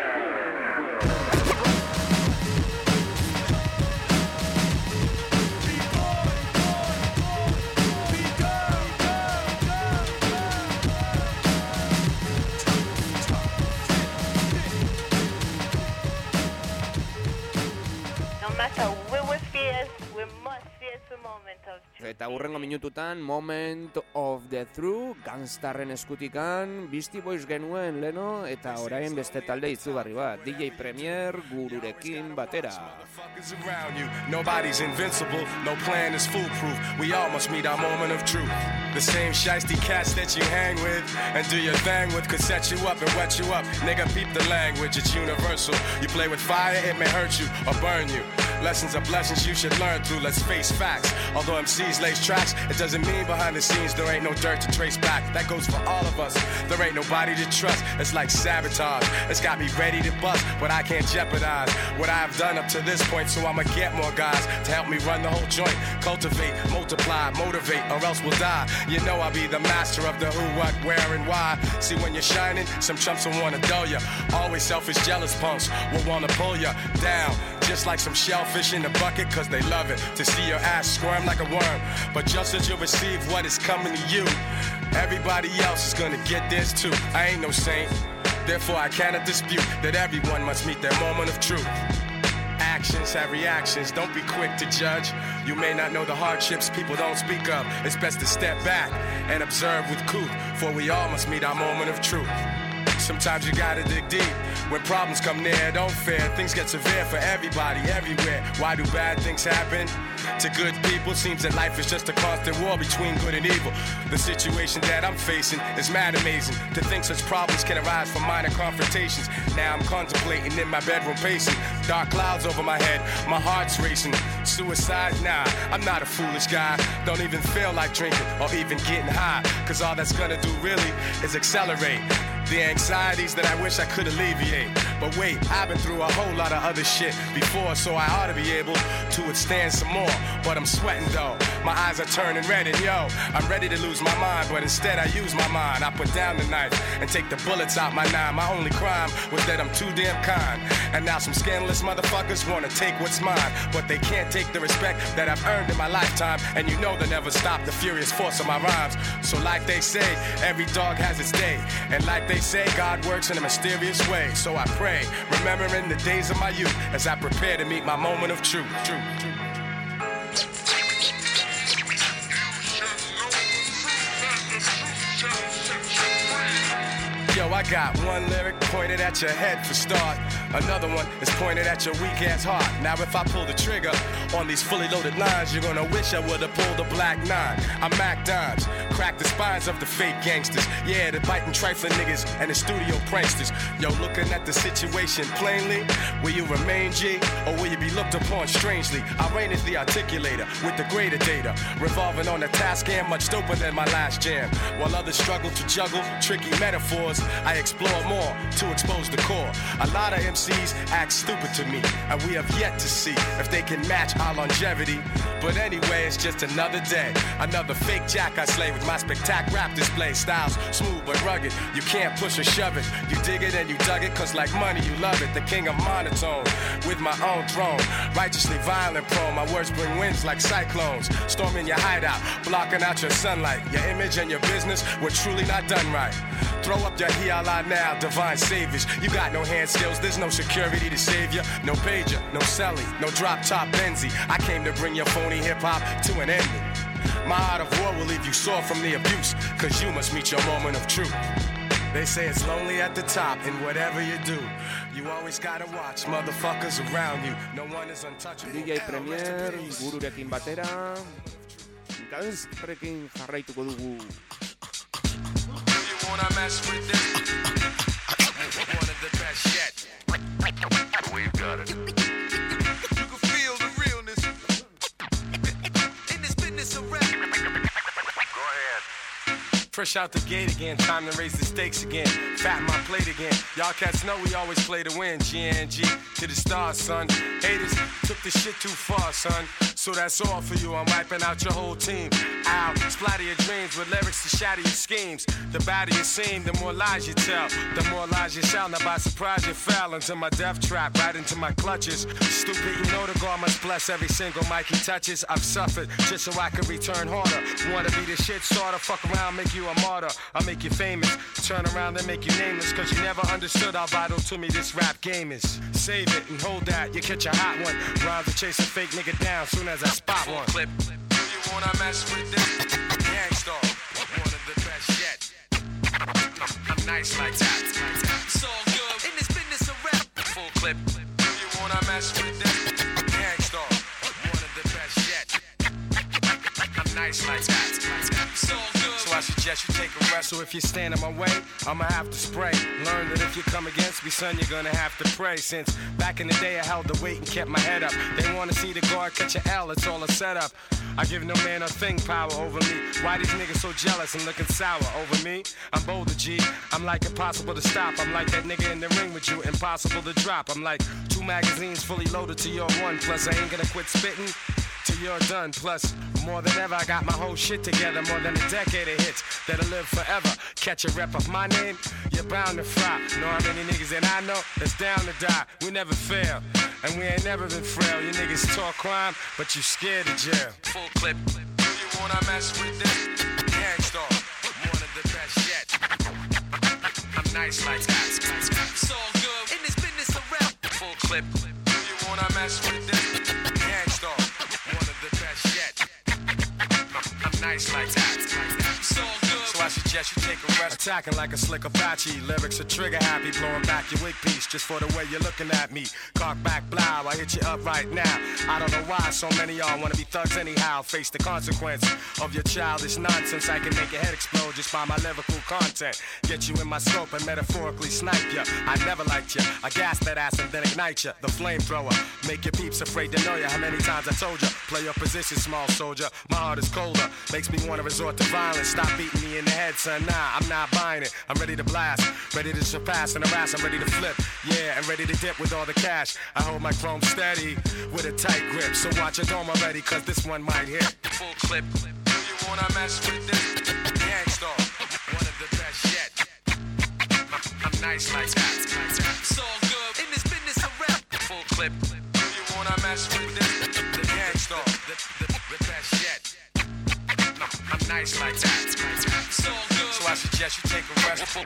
No matter where we face, we must face a moment of truth. Eta hurrengo minututan Moment of the Truth Gangstarren eskutikan Beastie Boys genuen leno eta orain beste talde izugarri bat D J Premier gururekin batera. Around you, nobody's invincible, no plan is foolproof. We all must meet our moment of truth. The same shiesty cats that you hang with and do your thing with could set you up and wet you up. Nigga, peep the language, it's universal. You play with fire, it may hurt you or burn you. Lessons are blessings you should learn through, let's face facts. Although M Cs lace tracks, it doesn't mean behind the scenes there ain't no dirt to trace back. That goes for all of us, there ain't nobody to trust. It's like sabotage, it's got me ready to bust, but I can't jeopardize what I've done up to this point, so I'ma get more guys to help me run the whole joint. Cultivate, multiply, motivate, or else we'll die. You know I'll be the master of the who, what, where, and why. See, when you're shining, some chumps will wanna dull ya. Always selfish, jealous punks will wanna pull ya down, just like some shellfish in the bucket, cause they love it to see your ass squirm like a worm. But just as you receive what is coming to you, everybody else is gonna get this too. I ain't no saint, therefore I cannot dispute that everyone must meet their moment of truth. Actions have reactions, don't be quick to judge. You may not know the hardships people don't speak of. It's best to step back and observe with cool, for we all must meet our moment of truth. Sometimes you gotta dig deep. When problems come near, don't fear. Things get severe for everybody, everywhere. Why do bad things happen to good people? Seems that life is just a constant war between good and evil. The situation that I'm facing is mad amazing. To think such problems can arise from minor confrontations. Now I'm contemplating in my bedroom pacing. Dark clouds over my head, my heart's racing. Suicide? Nah, I'm not a foolish guy. Don't even feel like drinking or even getting high, cause all that's gonna do really is accelerate the anxieties that I wish I could alleviate. But wait, I've been through a whole lot of other shit before, so I ought to be able to withstand some more. But I'm sweating though, my eyes are turning red, and yo, I'm ready to lose my mind, but instead I use my mind. I put down the knife and take the bullets out my nine. My only crime was that I'm too damn kind, and now some scandalous motherfuckers wanna take what's mine, but they can't take the respect that I've earned in my lifetime, and you know they'll never stop the furious force of my rhymes. So like they say, every dog has its day, and like they They say God works in a mysterious way, so I pray, remembering the days of my youth as I prepare to meet my moment of truth. truth, truth. Yo, I got one lyric pointed at your head for start. Another one is pointed at your weak-ass heart. Now if I pull the trigger on these fully loaded lines, you're gonna wish I would've pulled a black nine. I'm Mac Dimes, crack the spines of the fake gangsters. Yeah, the biting trifling niggas and the studio pranksters. Yo, looking at the situation plainly, will you remain G, or will you be looked upon strangely? I reign as the articulator with the greater data, revolving on a task and much doper than my last jam. While others struggle to juggle tricky metaphors, I explore more to expose the core. A lot of M Cs act stupid to me, and we have yet to see if they can match our longevity. But anyway, it's just another day, another fake jack I slay with my spectac rap display. Styles smooth but rugged, you can't push or shove it. You dig it and you dug it, cause like money you love it. The king of monotone, with my own throne, righteously violent prone. My words bring winds like cyclones, storming your hideout, blocking out your sunlight. Your image and your business were truly not done right. Throw up your hiala now, divine saviors. You got no hand skills, there's no security to save you. No pager, no celly, no drop top Benzie. I came to bring your phony hip-hop to an ending. My art of war will leave you sore from the abuse, cause you must meet your moment of truth. They say it's lonely at the top, and whatever you do, you always gotta watch motherfuckers around you. No one is untouchable. D J Premier, gururekin batera, Gangstarrekin jarraituko dugu. Wanna mess with this? We've got it. You can feel the realness in this business of rap. Go ahead. Fresh out the gate again, time to raise the stakes again. Fatten my plate again. Y'all cats know we always play to win. G N G to the stars, son. Haters took this shit too far, son. So that's all for you. I'm wiping out your whole team. Ow, splatter your dreams with lyrics to shatter your schemes. The badder you seem, the more lies you tell. The more lies you shall. Now by surprise you fell into my death trap, right into my clutches. Stupid, you know the God must bless every single mic he touches. I've suffered just so I can return harder. Wanna be the shit starter, fuck around, make you a martyr. I'll make you famous, turn around and make you nameless. Cause you never understood how vital to me this rap game is. Save it and hold that, you catch a hot one. Rhymes to chase a fake nigga down soon as I spot one. Clip. You wanna mess with this? Gangstar, one of the best yet. I'm nice like that. It's all good in this business of rap. Full clip. You wanna mess with this? Gangstar, one of the best yet. I'm nice like that. It's all good. So I suggest you take a rest. So if you stand in my way, I'ma have to spray. Learn that if you come against me, son, you're gonna have to pray. Since back in the day I held the weight and kept my head up. They wanna see the guard catch an L, it's all a setup. I give no man a thing power over me. Why these niggas so jealous and looking sour over me? I'm bolder, G. I'm like impossible to stop. I'm like that nigga in the ring with you, impossible to drop. I'm like two magazines fully loaded to your one. Plus I ain't gonna quit spitting till you're done. Plus, more than ever, I got my whole shit together. More than a decade of hits that'll live forever. Catch a rep of my name, you're bound to fry. Know how many niggas that I know that's down to die. We never fail, and we ain't never been frail. You niggas talk crime, but you scared of jail. Full clip. You wanna mess with this? Gangstar, one of the best yet. I'm nice like that. It's all good in this business of rap. Full clip. You wanna mess with this? Gangstar, one of the best yet. I'm nice like that. It's all good. So I suggest you take a rest. Attacking like a slick Apache. Lyrics are trigger happy. Blowing back your wig piece just for the way you're looking at me. Cock back, blow. I hit you up right now. I don't know why so many y'all wanna be thugs anyhow. Face the consequence of your childish nonsense. I can make your head explode just by my lyrical content. Get you in my scope and metaphorically snipe ya. I never liked ya. I gas that ass and then ignite ya. The flamethrower. Make your peeps afraid to know ya. How many times I told ya? Play your position, small soldier. My heart is colder. Makes me wanna resort to violence. Stop beating me in the head, son. Nah, I'm not buying it. I'm ready to blast. Ready to surpass and harass. I'm ready to flip. Yeah, and ready to dip with all the cash. I hold my chrome steady with a tight grip. So watch your dome already, cause this one might hit. Full clip. You wanna mess with this? Gangstar, one of the best yet. I'm nice like that. It's all good in this business of rap. Full clip. You wanna mess with this? The Gangstar, the, the, the best yet. I'm nice like that. It's all good. So I suggest you take a rest.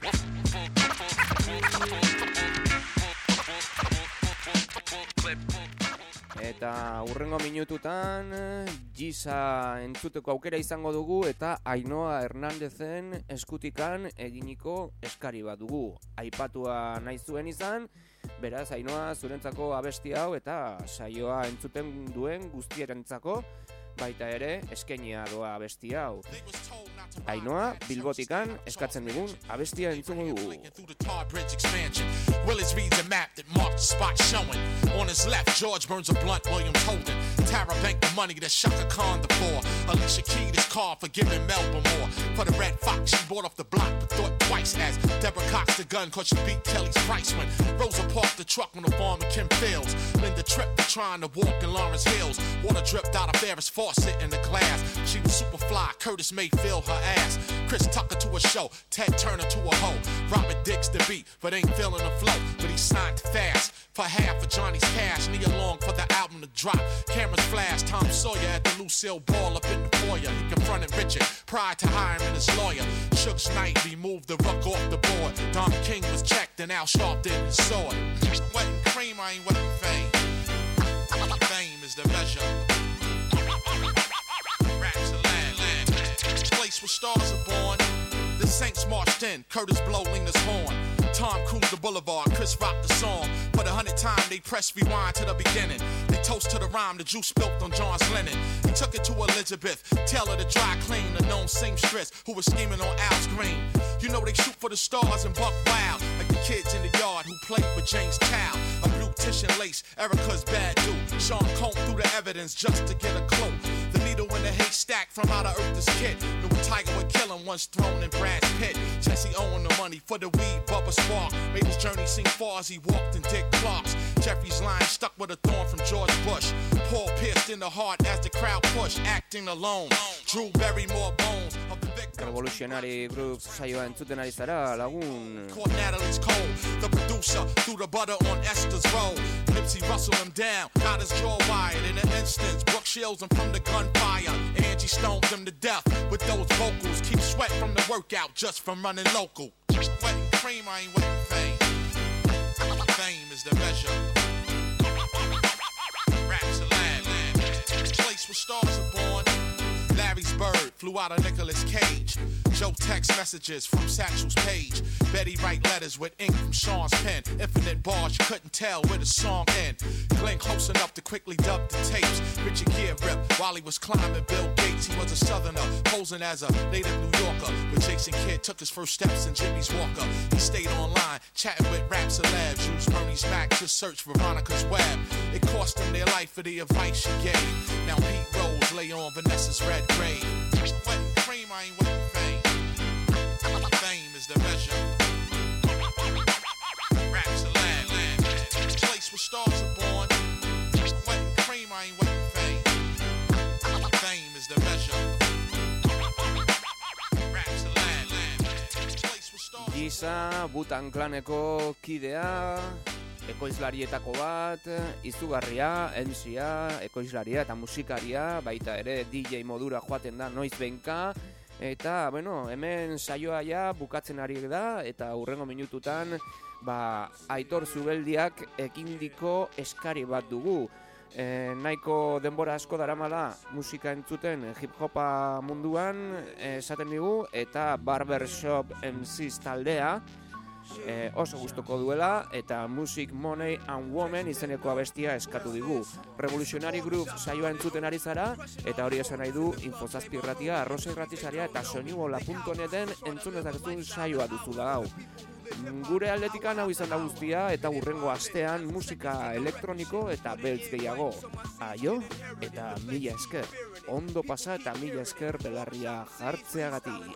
Eta hurrengo minututan Giza entzuteko aukera izango dugu eta Ainhoa Hernandezen eskutikan eginiko eskari bat dugu. Aipatua nahi zuen izan, beraz Ainhoa zurentzako abesti hau eta saioa entzuten duen guztierentzako baita ere eskenia doa abesti hau. Ainhoa Bilbotikan eskatzen digun abestia entzungo dugu. Willis reads a map that marks the spot showing. On his left, George burns a blunt, Williams holding. Tara banked the money that Shaka Khan the poor. Alicia keyed his car for giving Melba more. For the Red Fox, she bought off the block but thought twice as Deborah cocked the gun cause she beat Kelly's price when Rosa parked the truck on the farm in Kim Fields. Linda tripped for trying to walk in Lawrence Hills. Water dripped out of Ferris faucet in the glass. She was super fly, Curtis Mayfield her ass. Chris Tucker to a show, Ted Turner to a hoe. Robert digs the beat, but ain't feeling the flow. But he signed fast for half of Johnny's cash. Knee along for the album to drop. Cameras flash, Tom Sawyer at the Lucille Ball up in the foyer. He confronted Richard prior to hiring his lawyer. Suge Knight removed the ruck off the board. Don King was checked and Al Sharpton his sword. Wet and cream, I ain't wet and fame. Fame is the measure. Raps the land, land, land. Place where stars are born. The Saints marched in, Curtis Blow leaned his horn. Tom cruised the boulevard, Chris rocked the song. For the hundredth time, they pressed rewind to the beginning. They toast to the rhyme, the juice spilt on John's linen. He took it to Elizabeth, Taylor the dry clean, the known seamstress who was scheming on Al's green. You know they shoot for the stars and buck wild, like the kids in the yard who played with James Cal. A beautician lace, Erica's bad dude. Sean combed through the evidence just to get a clue. The needle in the haystack from out of Earth's kid. Knew a tiger would kill him once thrown in Brad's pit. Jesse owned the money for the weed, Bubba Spark. Made his journey seem far as he walked in Dick Clark's. Jeffrey's line stuck with a thorn from George Bush. Paul pierced in the heart as the crowd pushed, acting alone. Drew Barrymore bones of the victim. Revolutionary Grooves saioa entzuten ari zara, lagun. Caught Natalie's cold, the producer threw the butter on Esther's roll. Nipsey rustled him down, got his jaw wired in an instant. Brooke shields him from the gunfire. Angie stoned him to death with those vocals. Keep sweat from the workout just from running local. Sweat and cream, I ain't waiting fame. Fame is the measure. Raps a lad, place where stars are born. Larry's bird flew out of Nicolas Cage. Joe text messages from Satchel's page. Betty write letters with ink from Sean's pen. Infinite bars, you couldn't tell where the song end. Glenn close enough to quickly dub the tapes. Richard Gere rip while he was climbing Bill Gates. He was a southerner, posing as a native New Yorker. But Jason Kidd took his first steps in Jimmy's Walker. He stayed online, chatting with Raps Labs. Used Bernie's Mac to search Veronica's web. It cost them their life for the advice she gave. Now Pete Rose lay on Vanessa's red grave. Wet and cream, I ain't waiting fame. Fame is the measure. Raps a lad, land. Place where stars are born. Wet and cream, I ain't waiting fame. Fame is the measure. Raps a lad, land. Place where stars are born. Giza, Butan Klaneko kidea, ekoizlarietako bat, izugarria, M C-a, ekoizlaria eta musikaria, baita ere D J modura joaten da noiz benka, eta, bueno, hemen saioa ja bukatzen ari da, eta hurrengo minututan, ba, Aitor Zubeldiak ekindiko eskari bat dugu. E, nahiko denbora asko daramala musika entzuten hip-hopa munduan esaten digu, eta Barbershop M Cs taldea, E, oso gustuko duela eta Music, Money and Women izeneko abestia eskatu digu. Revolutionary Groove saioa entzuten ari zara eta hori esan nahi du Infozazpi irratia, Arrosa irratisaria eta sonibola puntu neten entzun ezakezun saioa duzula hau. Gure aldetikan hau izan da guztia eta hurrengo astean musika elektroniko eta beltz gehiago. Aio eta mila esker. Ondo pasa eta mila esker belarria jartzeagatik.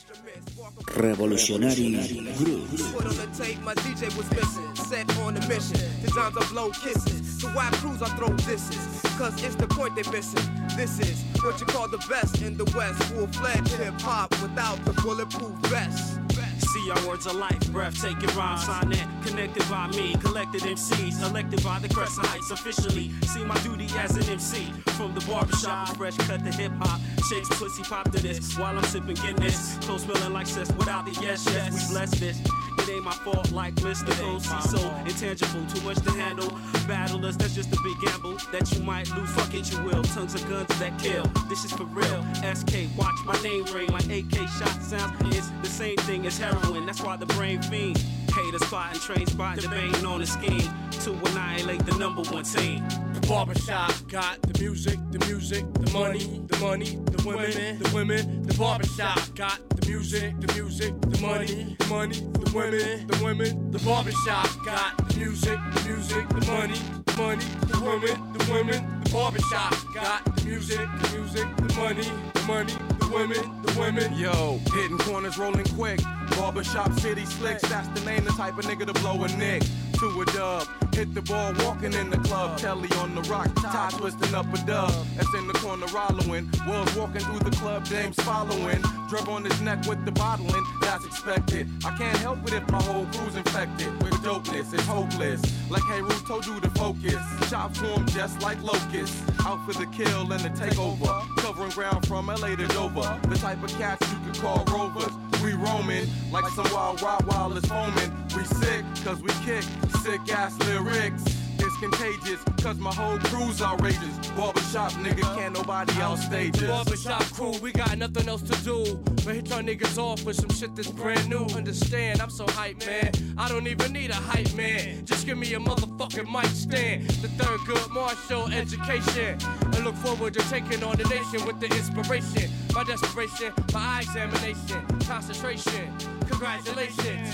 Revolutionary Groove. Put on the tape, my D J was missing. Set on a mission. The times I blow kisses. To wide crews I throw disses. Cause it's the point they missing. This is what you call the best in the West. Full-fledged hip-hop without the bulletproof vest. See our words of life, breathtaking rhymes, sonnet, connected by me, collected M Cs, elected by the Crescent Heights officially. See my duty as an M C, from the barbershop, fresh cut to hip hop, shakes pussy pop to this, while I'm sipping Guinness, clothes smelling like cess without the yes, yes, we bless this. It ain't my fault like Mister O C, so intangible, too much to handle. Battlers, that's just a big gamble that you might lose. Fuck it, you will. Tongues of guns that kill. This is for real. S K, watch my name ring like A K shot sounds. It's the same thing as heroin. That's why the brain fiend. Haters plotting, train spotting, debating on a scheme to annihilate the number one team. The barbershop got the music, the music, the money, the money, the women, the women. The barbershop got the music, the music, the money, the money, the women, the women. The barbershop got the music, the music, the money, the money, the women, the women. The barbershop got the music, the music, the money, the money, the women, the women. Yo, hitting corners, rolling quick. Barbershop City Slicks, that's the name, the type of nigga to blow a nick. To a dub, hit the ball walking in the club. Kelly on the rock, tie twisting up a dub. That's in the corner hollowing. Wells walking through the club, James following. Drip on his neck with the bottling, that's expected. I can't help it if my whole crew's infected with dopeness, it's hopeless. Like Hey Ruth told you to focus. Chop to him just like locusts. Out for the kill and the takeover. Covering ground from L A to Dover. The type of cats you could call rovers. We roaming like some wild Rottweilers foaming. We sick, cause we kick sick ass lyrics. It's contagious, cause my whole crew's outrageous. Barbershop nigga, can't nobody outstage us. Barbershop crew, we got nothing else to do but hit y'all niggas off with some shit that's brand new. Understand, I'm so hype, man. I don't even need a hype man. Just give me a motherfucking mic stand. The third good martial education. And look forward to taking on the nation with the inspiration. My desperation, my eye examination, concentration. Congratulations.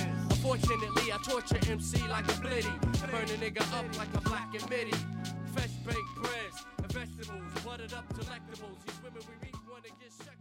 Unfortunately, I torture M C like a blitty. I burn a nigga up like a black and midi. Fresh baked breads and vegetables, buttered up delectables. These women we meet wanna get shut.